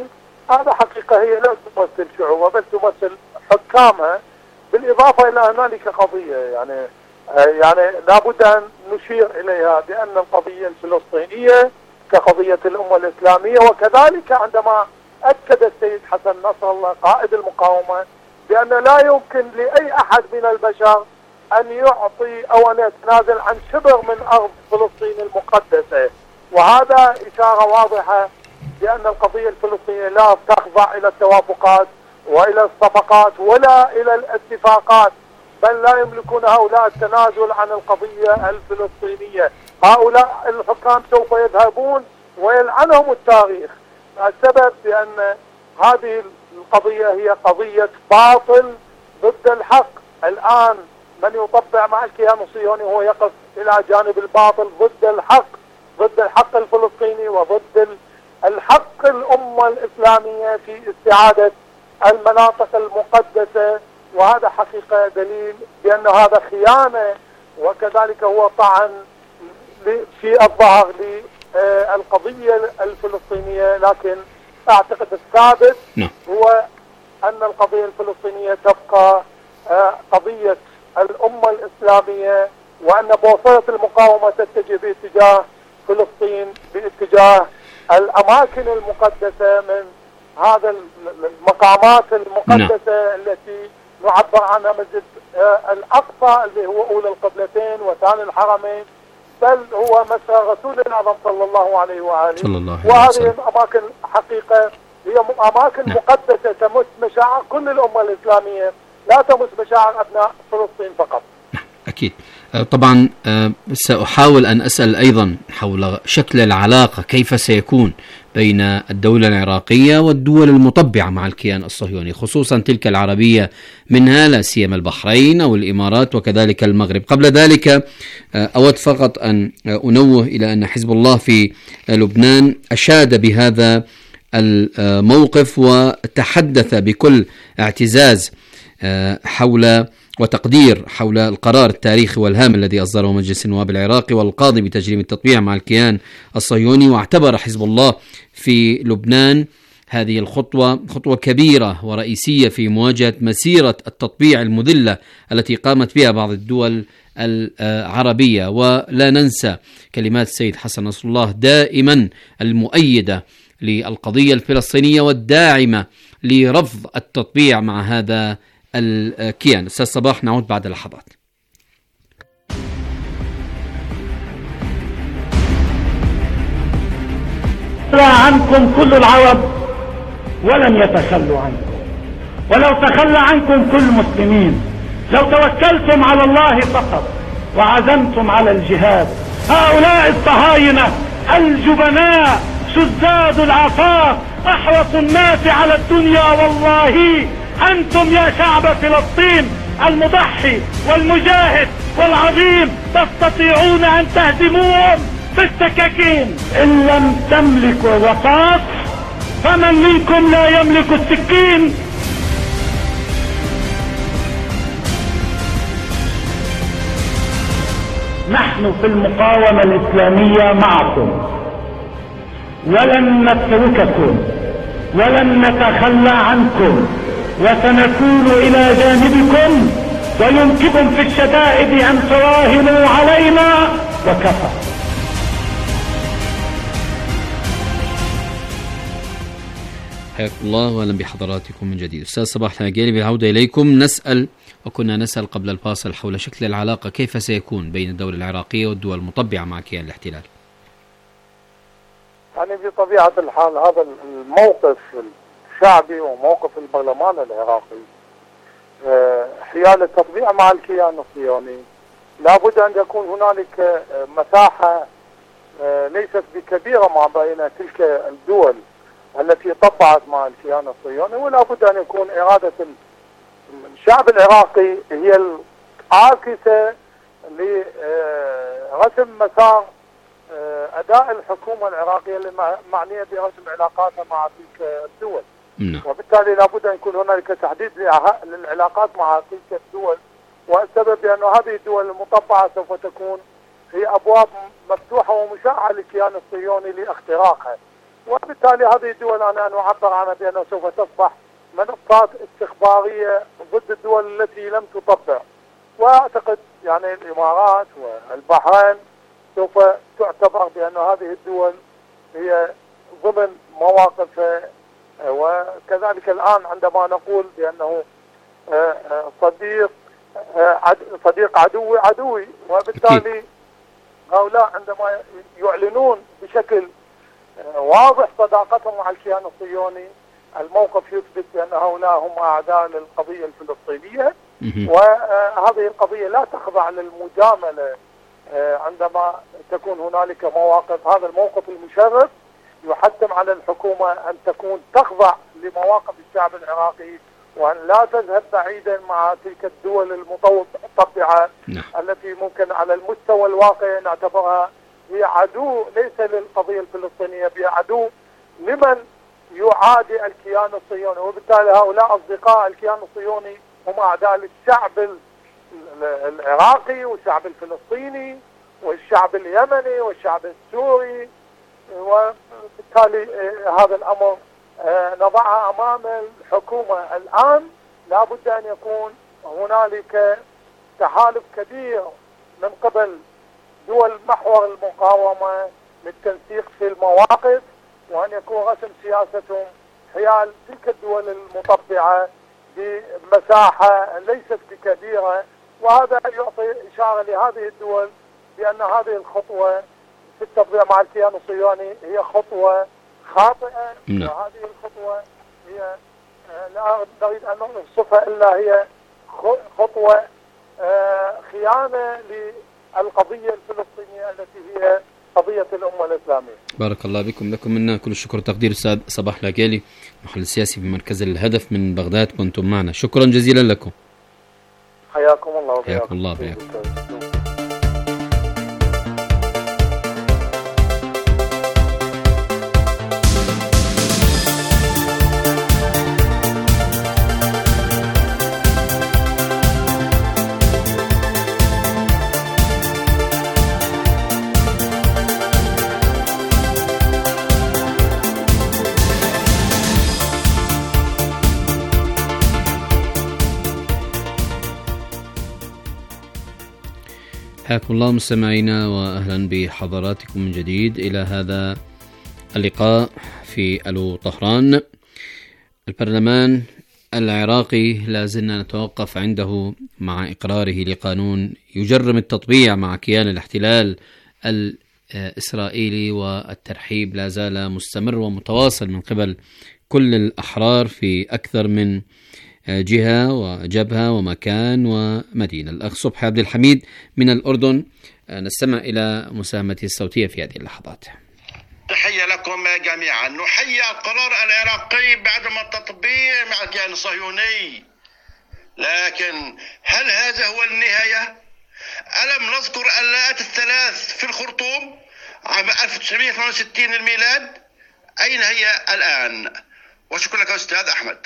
هذا حقيقة هي لا تمثل شعوبها بل تمثل حكامها، بالإضافة إلى هنالك قضية يعني لابد أن نشير إليها بأن القضية الفلسطينية كقضية الأمة الإسلامية، وكذلك عندما أكد السيد حسن نصر الله قائد المقاومة بأن لا يمكن لأي أحد من البشر أن يعطي أو أن يتنازل عن شبر من أرض فلسطين المقدسة، وهذا إشارة واضحة بأن القضية الفلسطينية لا تخضع إلى التوافقات وإلى الصفقات ولا إلى الاتفاقات، بل لا يملكون هؤلاء التنازل عن القضية الفلسطينية. هؤلاء الحكام سوف يذهبون ويلعنهم التاريخ. السبب بأن هذه القضية هي قضية باطل ضد الحق. الآن من يطبع مع الكيان الصهيوني هو يقف إلى جانب الباطل ضد الحق الفلسطيني وضد الحق الأمة الإسلامية في استعادة المناطق المقدسة، وهذا حقيقة دليل بأن هذا خيانة، وكذلك هو طعن في الظهر للقضية الفلسطينية. لكن أعتقد الثابت هو أن القضية الفلسطينية تبقى قضية الأمة الإسلامية، وأن بوصلة المقاومة تتجه باتجاه فلسطين، باتجاه الأماكن المقدسة من هذا المقامات المقدسة التي نعبر عنها مسجد الأقصى اللي هو أولى القبلتين وثاني الحرمين، بل هو مسرى رسول الأعظم صلى الله عليه وآله. وهذه الأماكن حقيقة هي أماكن مقدسة تمس مشاعر كل الأمة الإسلامية، لا تمس مشاعر أبناء فلسطين فقط. أكيد. طبعا سأحاول أن أسأل أيضا حول شكل العلاقة، كيف سيكون بين الدولة العراقية والدول المطبعة مع الكيان الصهيوني، خصوصا تلك العربية منها، لا سيما البحرين أو الإمارات وكذلك المغرب. قبل ذلك أود فقط أن أنوه إلى أن حزب الله في لبنان أشاد بهذا الموقف وتحدث بكل اعتزاز حول وتقدير حول القرار التاريخي والهام الذي أصدره مجلس النواب العراقي والقاضي بتجريم التطبيع مع الكيان الصهيوني. واعتبر حزب الله في لبنان هذه الخطوة خطوة كبيرة ورئيسية في مواجهة مسيرة التطبيع المذلة التي قامت بها بعض الدول العربية. ولا ننسى كلمات السيد حسن نصر الله دائما المؤيدة للقضية الفلسطينية والداعمة لرفض التطبيع مع هذا الكيان. أستاذ صباح، نعود بعد لحظات. عنكم كل العرب ولن يتخلوا عنكم، ولو تخلى عنكم كل المسلمين، لو توكلتم على الله فقط وعزمتم على الجهاد. هؤلاء الصهاينة الجبناء شذاذ العفاف أحرص الناس على الدنيا، والله أنتم يا شعب فلسطين المضحي والمجاهد والعظيم تستطيعون أن تهزموهم بالسكاكين. إن لم تملكوا الرصاص فمن منكم لا يملك السكين. نحن في المقاومة الإسلامية معكم، ولن نترككم ولن نتخلى عنكم، وسنكون إلى جانبكم، ويمكنكم في الشدائد أن تراهنوا علينا وكفى. حياكم الله واهلا بحضراتكم من جديد. أستاذ صباح العقيلي، بالعودة إليكم. وكنا نسأل قبل الفاصل حول شكل العلاقة، كيف سيكون بين الدولة العراقية والدول المطبعة مع كيان الاحتلال؟ يعني بطبيعة الحال هذا الموقف الشعبي وموقف البرلمان العراقي حيال التطبيع مع الكيان الصهيوني، لابد أن يكون هنالك مساحة ليست بكبيرة ما بين تلك الدول التي طبعت مع الكيان الصهيوني، ولا بد أن يكون إرادة الشعب العراقي هي العاكسة لرسم مسار أداء الحكومة العراقية المعنية برسم علاقاتها مع تلك الدول. وبالتالي لابد أن يكون هنالك تحديد للعلاقات مع تلك الدول، والسبب بأن هذه الدول المطبعة سوف تكون هي أبواب مفتوحة ومشعة للكيان الصهيوني لاختراقها. وبالتالي هذه الدول أنا أعبر عنها بأنها سوف تصبح منصات استخبارية ضد الدول التي لم تطبق. وأعتقد يعني الإمارات والبحرين سوف تعتبر بأن هذه الدول هي ضمن مواقف، وكذلك الآن عندما نقول بأنه صديق عدوي، وبالتالي هؤلاء عندما يعلنون بشكل واضح صداقتهم مع الكيان الصهيوني، الموقف يثبت بأن هؤلاء هم أعداء للقضية الفلسطينية، وهذه القضية لا تخضع للمجاملة عندما تكون هنالك مواقف. هذا الموقف المشرف يحتم على الحكومة أن تكون تخضع لمواقف الشعب العراقي، وأن لا تذهب بعيدا مع تلك الدول المتطبعة التي ممكن على المستوى الواقعي نعتبرها هي عدو ليس للقضية الفلسطينية، هي عدو لمن يعادي الكيان الصهيوني. وبالتالي هؤلاء أصدقاء الكيان الصهيوني هم أعداء للشعب العراقي والشعب الفلسطيني والشعب اليمني والشعب السوري. وبالتالي هذا الأمر نضعها أمام الحكومة الآن. لا بد أن يكون هنالك تحالف كبير من قبل دول محور المقاومة للتنسيق في المواقف، وأن يكون رسم سياستهم حيال تلك الدول المطبعة بمساحة ليست بكبيرة. وهذا يعطي إشارة لهذه الدول بأن هذه الخطوة في التطبيع مع الكيان الصهيوني هي خطوة خاطئة، وهذه الخطوة هي لا نريد أن نوصفها إلا هي خطوة خيانة للقضية الفلسطينية التي هي قضية الأمة الإسلامية. بارك الله بكم. لكم منا كل الشكر والتقدير أستاذ صباح العقيلي، محلل سياسي في مركز الهدف من بغداد، كنتم معنا، شكرا جزيلا لكم. حياكم الله. حياكم الله. حياكم الله مستمعينا، وأهلا بحضراتكم من جديد إلى هذا اللقاء في ألو طهران. البرلمان العراقي لا زلنا نتوقف عنده مع إقراره لقانون يجرم التطبيع مع كيان الاحتلال الإسرائيلي، والترحيب لا زال مستمر ومتواصل من قبل كل الأحرار في أكثر من جهة وجبهة ومكان ومدينة. الأخ صبحي عبد الحميد من الأردن، نستمع إلى مساهمته الصوتية في هذه اللحظات. تحية لكم جميعا. نحيي القرار العراقي بعدم التطبيع مع الكيان الصهيوني، لكن هل هذا هو النهاية؟ ألم نذكر اللاءات الثلاث في الخرطوم عام 1968 الميلاد؟ أين هي الآن؟ وشكرا لك أستاذ أحمد.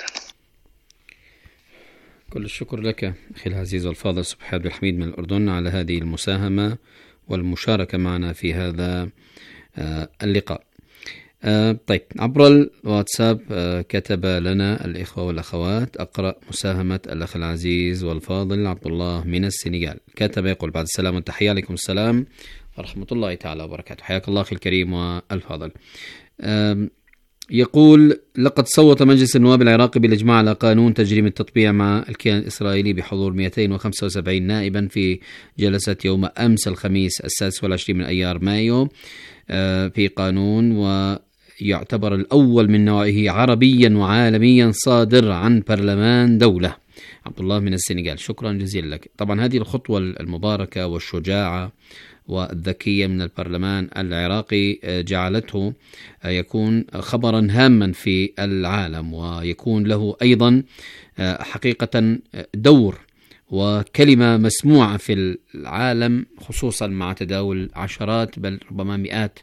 كل الشكر لك أخي العزيز والفاضل صبحي عبد الحميد من الأردن على هذه المساهمة والمشاركة معنا في هذا اللقاء. طيب، عبر الواتساب كتب لنا الإخوة والأخوات، أقرأ مساهمة الأخ العزيز والفاضل عبد الله من السنغال. كتب يقول: بعد السلام والتحية، عليكم السلام ورحمة الله تعالى وبركاته. حياك الله أخي الكريم والفاضل. يقول: لقد صوت مجلس النواب العراقي بالإجماع على قانون تجريم التطبيع مع الكيان الإسرائيلي بحضور 275 نائبا في جلسة يوم أمس الخميس 26 من أيار مايو في قانون، ويعتبر الأول من نوعه عربيا وعالميا صادر عن برلمان دولة. عبد الله من السنغال، شكرا جزيلا لك. طبعا هذه الخطوة المباركة والشجاعة والذكية من البرلمان العراقي جعلته يكون خبرا هاما في العالم، ويكون له أيضا حقيقة دور وكلمة مسموعة في العالم، خصوصا مع تداول عشرات بل ربما مئات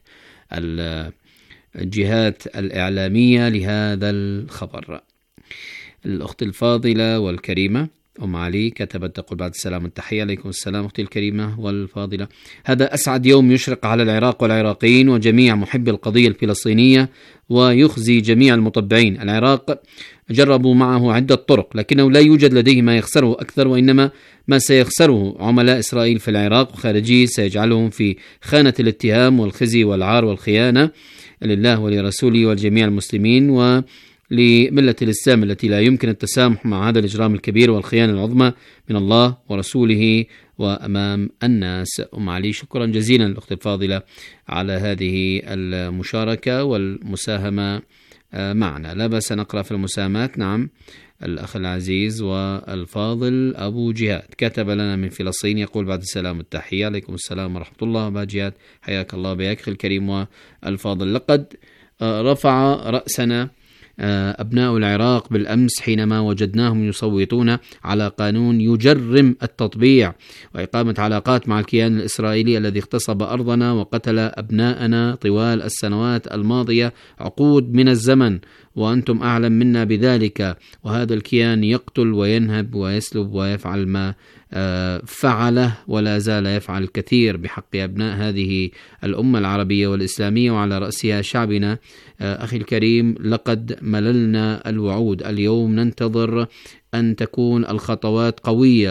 الجهات الإعلامية لهذا الخبر. الأخت الفاضلة والكريمة أم علي كتبت تقول بعد السلام والتحية. عليكم السلام أختي الكريمة والفاضلة. هذا أسعد يوم يشرق على العراق والعراقيين وجميع محبي القضية الفلسطينية ويخزي جميع المطبعين. العراق جربوا معه عدة طرق لكنه لا يوجد لديه ما يخسره أكثر، وإنما ما سيخسره عملاء إسرائيل في العراق وخارجيه سيجعلهم في خانة الاتهام والخزي والعار والخيانة لله ولرسوله والجميع المسلمين ولملة الإسلام التي لا يمكن التسامح مع هذا الإجرام الكبير والخيانة العظمى من الله ورسوله وأمام الناس. أم علي شكرا جزيلا للأخت الفاضلة على هذه المشاركة والمساهمة معنا. لا بأس نقرأ في المساهمات. نعم، الأخ العزيز والفاضل أبو جهاد كتب لنا من فلسطين يقول بعد السلام والتحية. عليكم السلام ورحمة الله. أبو جهاد حياك الله بياك أخي الكريم والفاضل. لقد رفع رأسنا أبناء العراق بالأمس حينما وجدناهم يصوتون على قانون يجرم التطبيع وإقامة علاقات مع الكيان الإسرائيلي الذي اغتصب أرضنا وقتل أبناءنا طوال السنوات الماضية عقود من الزمن، وأنتم أعلم منا بذلك. وهذا الكيان يقتل وينهب ويسلب ويفعل ما فعله ولا زال يفعل الكثير بحق أبناء هذه الأمة العربية والإسلامية وعلى رأسها شعبنا. أخي الكريم، لقد مللنا الوعود. اليوم ننتظر أن تكون الخطوات قوية،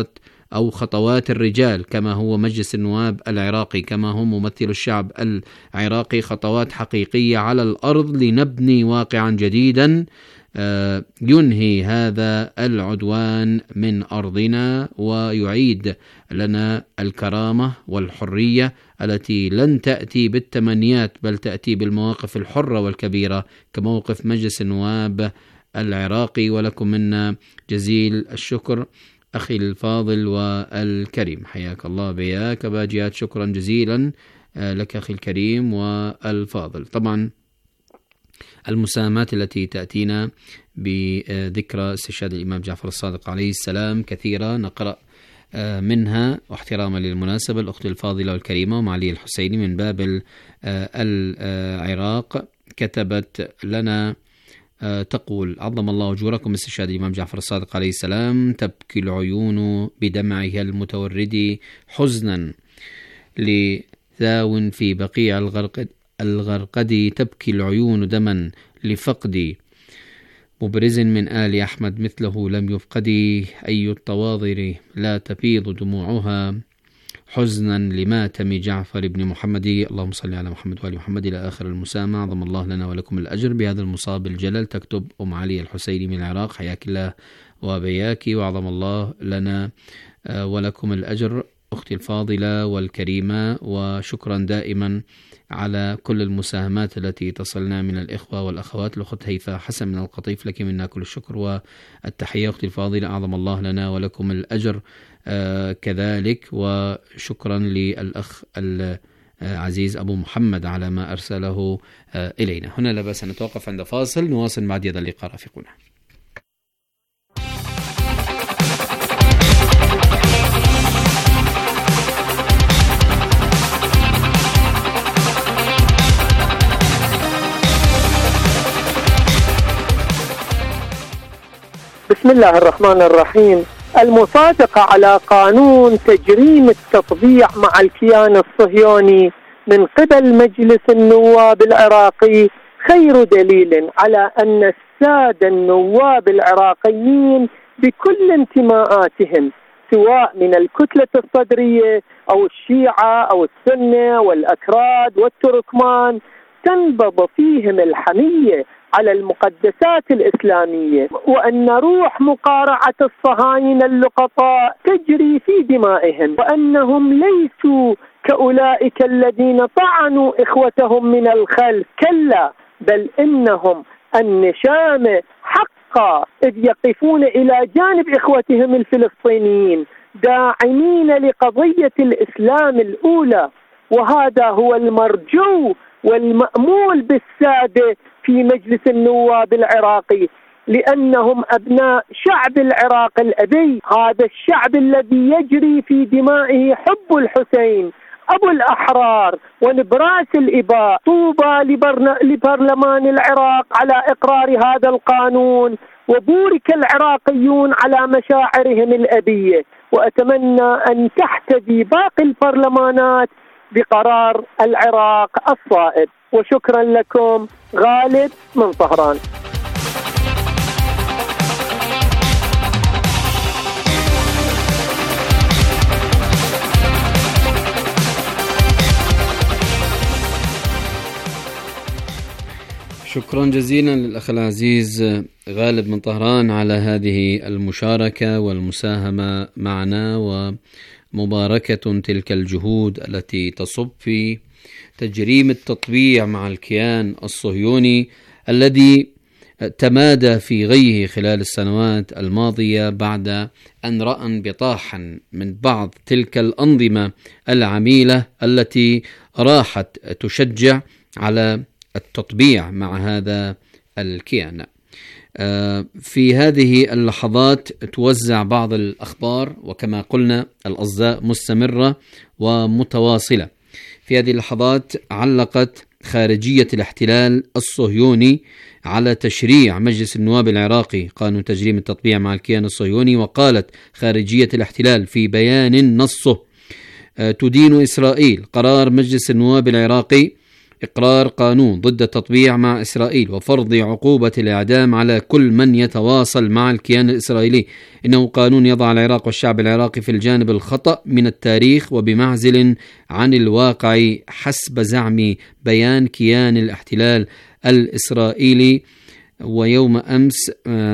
خطوات الرجال كما هو مجلس النواب العراقي، كما هم ممثل الشعب العراقي، خطوات حقيقية على الأرض لنبني واقعا جديدا ينهي هذا العدوان من أرضنا ويعيد لنا الكرامة والحرية التي لن تأتي بالتمنيات بل تأتي بالمواقف الحرة والكبيرة كموقف مجلس النواب العراقي. ولكم منا جزيل الشكر أخي الفاضل والكريم. حياك الله بياك باجيات. شكرا جزيلا لك أخي الكريم والفاضل. طبعا المساهمات التي تأتينا بذكرى استشهاد الإمام جعفر الصادق عليه السلام كثيرة، نقرأ منها واحتراما للمناسبة الأخت الفاضلة والكريمة أم علي الحسيني من بابل العراق كتبت لنا تقول: عظم الله أجوركم استشهاد الإمام جعفر الصادق عليه السلام، تبكي العيون بدمعه المتورد حزنا لثاو في بقيع الغرقد، تبكي العيون دما لفقدي مبرز من آل أحمد مثله لم يفقد، أي الطواضر لا تفيض دموعها حزنا لماتم جعفر بن محمد. اللهم صل على محمد وآل محمد إلى آخر المسامع. عظم الله لنا ولكم الأجر بهذا المصاب الجلل. تكتب أم علي الحسيني من العراق. حياك الله وبياك، وعظم الله لنا ولكم الأجر أختي الفاضلة والكريمة. وشكرا دائما على كل المساهمات التي تصلنا من الإخوة والأخوات. الأخت هيفاء حسن من القطيف، لك منا كل الشكر والتحية أختي الفاضلة. أعظم الله لنا ولكم الأجر كذلك. وشكرا للأخ العزيز أبو محمد على ما أرسله إلينا. هنا لا بأس أن نتوقف عند فاصل، نواصل بعد هذا اللقاء رفيقنا. بسم الله الرحمن الرحيم. المصادقة على قانون تجريم التطبيع مع الكيان الصهيوني من قبل مجلس النواب العراقي خير دليل على أن السادة النواب العراقيين بكل انتماءاتهم، سواء من الكتلة الصدرية أو الشيعة أو السنة والأكراد والتركمان، تنبض فيهم الحمية على المقدسات الإسلامية، وأن روح مقارعة الصهاينة اللقطاء تجري في دمائهم، وأنهم ليسوا كأولئك الذين طعنوا إخوتهم من الخلف، كلا بل إنهم النشامة حقا، إذ يقفون إلى جانب إخوتهم الفلسطينيين داعمين لقضية الإسلام الأولى. وهذا هو المرجو والمأمول بالسادة في مجلس النواب العراقي، لأنهم أبناء شعب العراق الأبي، هذا الشعب الذي يجري في دمائه حب الحسين، أبو الأحرار ونبراس الإباء. طوبى لبرلمان العراق على إقرار هذا القانون، وبورك العراقيون على مشاعرهم الأبية، وأتمنى أن تحتذي باقي البرلمانات بقرار العراق الصائب. وشكرا لكم. غالب من طهران. شكرا جزيلا للأخ العزيز غالب من طهران على هذه المشاركة والمساهمة معنا، ومباركة تلك الجهود التي تصب في تجريم التطبيع مع الكيان الصهيوني الذي تمادى في غيه خلال السنوات الماضية بعد أن رأى انبطاحا من بعض تلك الأنظمة العميلة التي راحت تشجع على التطبيع مع هذا الكيان. في هذه اللحظات توزع بعض الأخبار، وكما قلنا الأصداء مستمرة ومتواصلة. في هذه اللحظات علقت خارجية الاحتلال الصهيوني على تشريع مجلس النواب العراقي قانون تجريم التطبيع مع الكيان الصهيوني، وقالت خارجية الاحتلال في بيان نصه: تدين إسرائيل قرار مجلس النواب العراقي إقرار قانون ضد التطبيع مع إسرائيل وفرض عقوبة الإعدام على كل من يتواصل مع الكيان الإسرائيلي. إنه قانون يضع العراق والشعب العراقي في الجانب الخطأ من التاريخ وبمعزل عن الواقع حسب زعم بيان كيان الاحتلال الإسرائيلي. ويوم أمس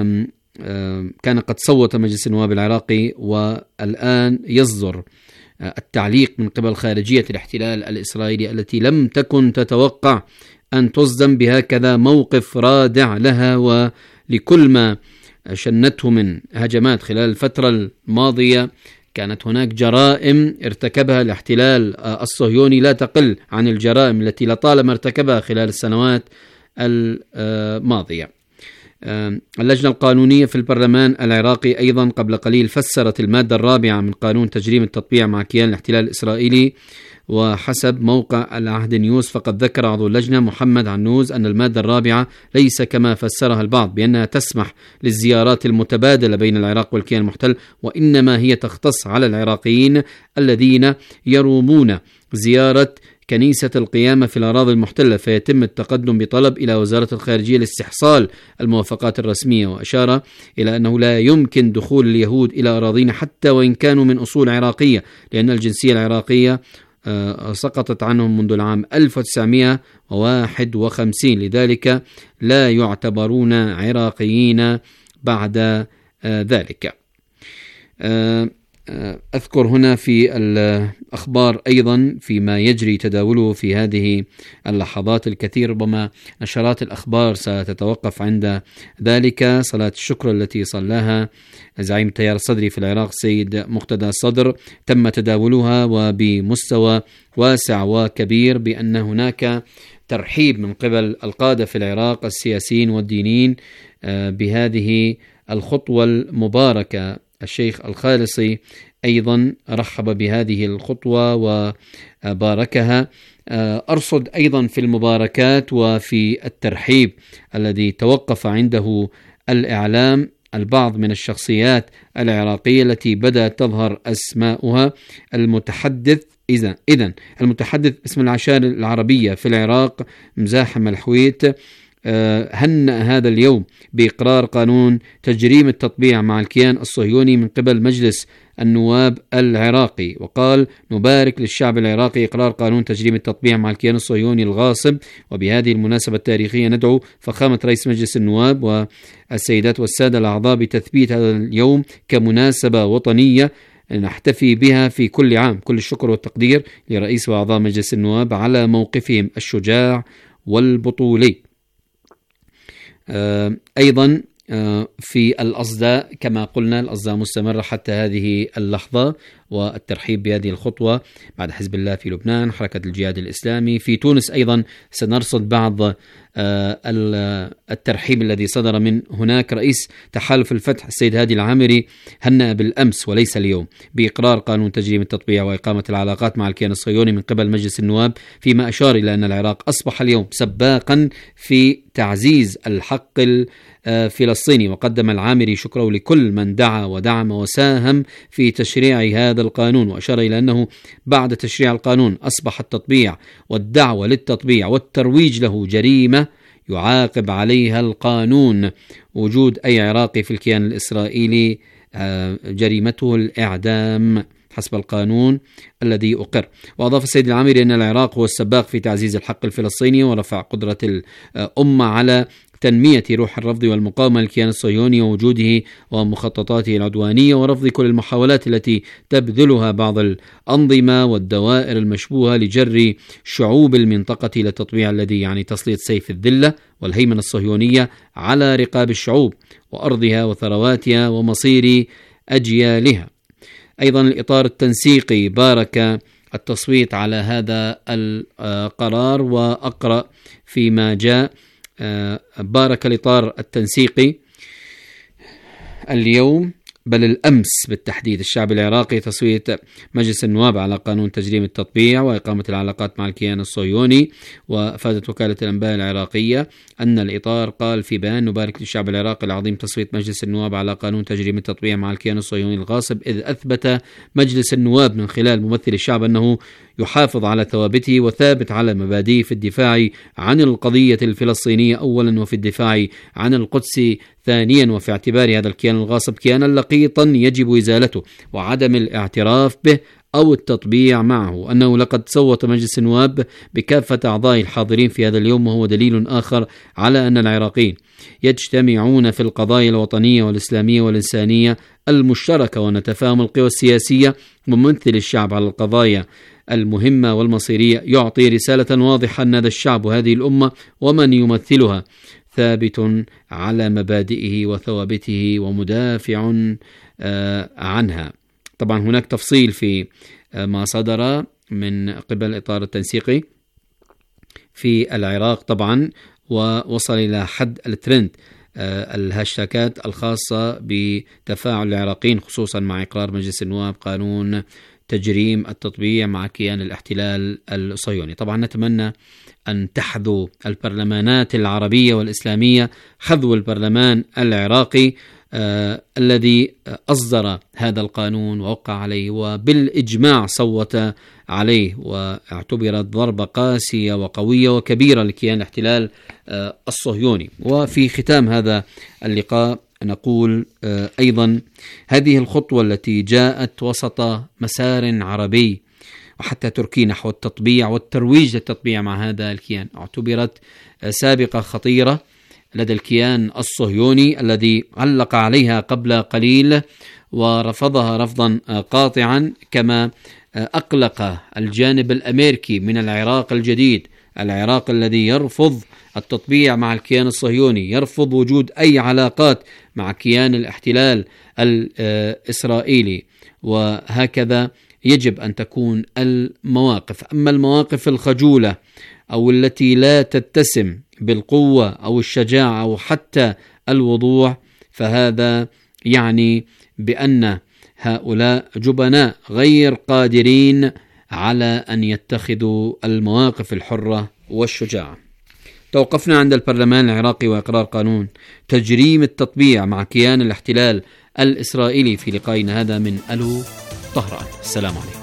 كان قد صوت مجلس النواب العراقي، والآن يصدر التعليق من قبل خارجية الاحتلال الإسرائيلي التي لم تكن تتوقع أن تصدم بهكذا موقف رادع لها ولكل ما شنته من هجمات خلال الفترة الماضية. كانت هناك جرائم ارتكبها الاحتلال الصهيوني لا تقل عن الجرائم التي لطالما ارتكبها خلال السنوات الماضية. اللجنة القانونية في البرلمان العراقي أيضا قبل قليل فسرت المادة الرابعة من قانون تجريم التطبيع مع كيان الاحتلال الإسرائيلي، وحسب موقع العهد نيوز فقد ذكر عضو اللجنة محمد عنوز أن المادة الرابعة ليس كما فسرها البعض بأنها تسمح للزيارات المتبادلة بين العراق والكيان المحتل، وإنما هي تختص على العراقيين الذين يرومون زيارة كنيسة القيامة في الأراضي المحتلة، فيتم التقدم بطلب إلى وزارة الخارجية لاستحصال الموافقات الرسمية. وأشار إلى أنه لا يمكن دخول اليهود إلى أراضينا حتى وإن كانوا من أصول عراقية، لأن الجنسية العراقية سقطت عنهم منذ العام 1951، لذلك لا يعتبرون عراقيين بعد ذلك. أذكر هنا في الأخبار أيضا فيما يجري تداوله في هذه اللحظات الكثير، ربما نشرات الأخبار ستتوقف عند ذلك. صلاة الشكر التي صلاها زعيم التيار الصدري في العراق سيد مقتدى الصدر تم تداولها وبمستوى واسع وكبير بأن هناك ترحيب من قبل القادة في العراق السياسيين والدينيين بهذه الخطوة المباركة. الشيخ الخالصي أيضا رحب بهذه الخطوة وباركها. أرصد أيضا في المباركات وفي الترحيب الذي توقف عنده الإعلام البعض من الشخصيات العراقية التي بدأت تظهر أسماؤها. المتحدث المتحدث اسم العشائر العربية في العراق مزاحم الحويت هنأ هذا اليوم بإقرار قانون تجريم التطبيع مع الكيان الصهيوني من قبل مجلس النواب العراقي، وقال: نبارك للشعب العراقي إقرار قانون تجريم التطبيع مع الكيان الصهيوني الغاصب، وبهذه المناسبة التاريخية ندعو فخامة رئيس مجلس النواب والسيدات والسادة الأعضاء بتثبيت هذا اليوم كمناسبة وطنية نحتفي بها في كل عام. كل الشكر والتقدير لرئيس وأعضاء مجلس النواب على موقفهم الشجاع والبطولي. أيضا في الأصداء كما قلنا. الأصداء مستمرة حتى هذه اللحظة، والترحيب بهذه الخطوة بعد حزب الله في لبنان، حركة الجهاد الإسلامي في تونس. أيضا سنرصد بعض الترحيب الذي صدر من هناك. رئيس تحالف الفتح السيد هادي العامري هنأ بالأمس وليس اليوم بإقرار قانون تجريم التطبيع وإقامة العلاقات مع الكيان الصهيوني من قبل مجلس النواب، فيما أشار إلى أن العراق أصبح اليوم سباقا في تعزيز الحق الفلسطيني. وقدم العامري شكره لكل من دعا ودعم وساهم في تشريع هذا القانون، وأشار إلى أنه بعد تشريع القانون أصبح التطبيع والدعوة للتطبيع والترويج له جريمة يعاقب عليها القانون. وجود أي عراقي في الكيان الإسرائيلي جريمته الإعدام حسب القانون الذي أقر. وأضاف السيد العامري أن العراق هو السباق في تعزيز الحق الفلسطيني ورفع قدرة الأمة على تنمية روح الرفض والمقاومة للكيان الصهيوني ووجوده ومخططاته العدوانية، ورفض كل المحاولات التي تبذلها بعض الأنظمة والدوائر المشبوهة لجر شعوب المنطقة إلى التطبيع الذي يعني تسليط سيف الذلة والهيمنة الصهيونية على رقاب الشعوب وأرضها وثرواتها ومصير أجيالها. أيضا الإطار التنسيقي بارك التصويت على هذا القرار، وأقرأ فيما جاء. بارك الإطار التنسيقي اليوم بل الأمس بالتحديد الشعب العراقي تصويت مجلس النواب على قانون تجريم التطبيع وإقامة العلاقات مع الكيان الصهيوني. وأفادت وكالة الأنباء العراقية أن الإطار قال في بيان: نبارك للشعب العراقي العظيم تصويت مجلس النواب على قانون تجريم التطبيع مع الكيان الصهيوني الغاصب، إذ أثبت مجلس النواب من خلال ممثل الشعب أنه يحافظ على ثوابته وثابت على مبادئه في الدفاع عن القضية الفلسطينية أولا، وفي الدفاع عن القدس ثانيا، وفي اعتبار هذا الكيان الغاصب كيانا لقيطا يجب إزالته وعدم الاعتراف به أو التطبيع معه. أنه لقد صوت مجلس النواب بكافة أعضاء الحاضرين في هذا اليوم، وهو دليل آخر على أن العراقيين يجتمعون في القضايا الوطنية والإسلامية والإنسانية المشتركة، ونتفاهم القوى السياسية وممثل الشعب على القضايا المهمة والمصيرية يعطي رسالة واضحة أن هذا الشعب وهذه الأمة ومن يمثلها ثابت على مبادئه وثوابته ومدافع عنها. طبعا هناك تفصيل في ما صدر من قبل الإطار التنسيقي في العراق طبعا، ووصل إلى حد الترند الهاشتاجات الخاصة بتفاعل العراقيين خصوصا مع إقرار مجلس النواب قانون تجريم التطبيع مع كيان الاحتلال الصهيوني. طبعا نتمنى أن تحذو البرلمانات العربية والإسلامية حذو البرلمان العراقي الذي أصدر هذا القانون ووقع عليه وبالإجماع صوت عليه، واعتبرت ضربة قاسية وقوية وكبيرة لكيان الاحتلال الصهيوني. وفي ختام هذا اللقاء نقول أيضا هذه الخطوة التي جاءت وسط مسار عربي وحتى تركي نحو التطبيع والترويج للتطبيع مع هذا الكيان اعتبرت سابقة خطيرة لدى الكيان الصهيوني الذي علق عليها قبل قليل ورفضها رفضا قاطعا، كما أقلق الجانب الأمريكي من العراق الجديد، العراق الذي يرفض التطبيع مع الكيان الصهيوني، يرفض وجود أي علاقات مع كيان الاحتلال الإسرائيلي. وهكذا يجب أن تكون المواقف. أما المواقف الخجولة أو التي لا تتسم بالقوة أو الشجاعة أو حتى الوضوح، فهذا يعني بأن هؤلاء جبناء غير قادرين على أن يتخذوا المواقف الحرة والشجاعة. توقفنا عند البرلمان العراقي وإقرار قانون تجريم التطبيع مع كيان الاحتلال الإسرائيلي في لقائنا هذا من ألو طهران. السلام عليكم.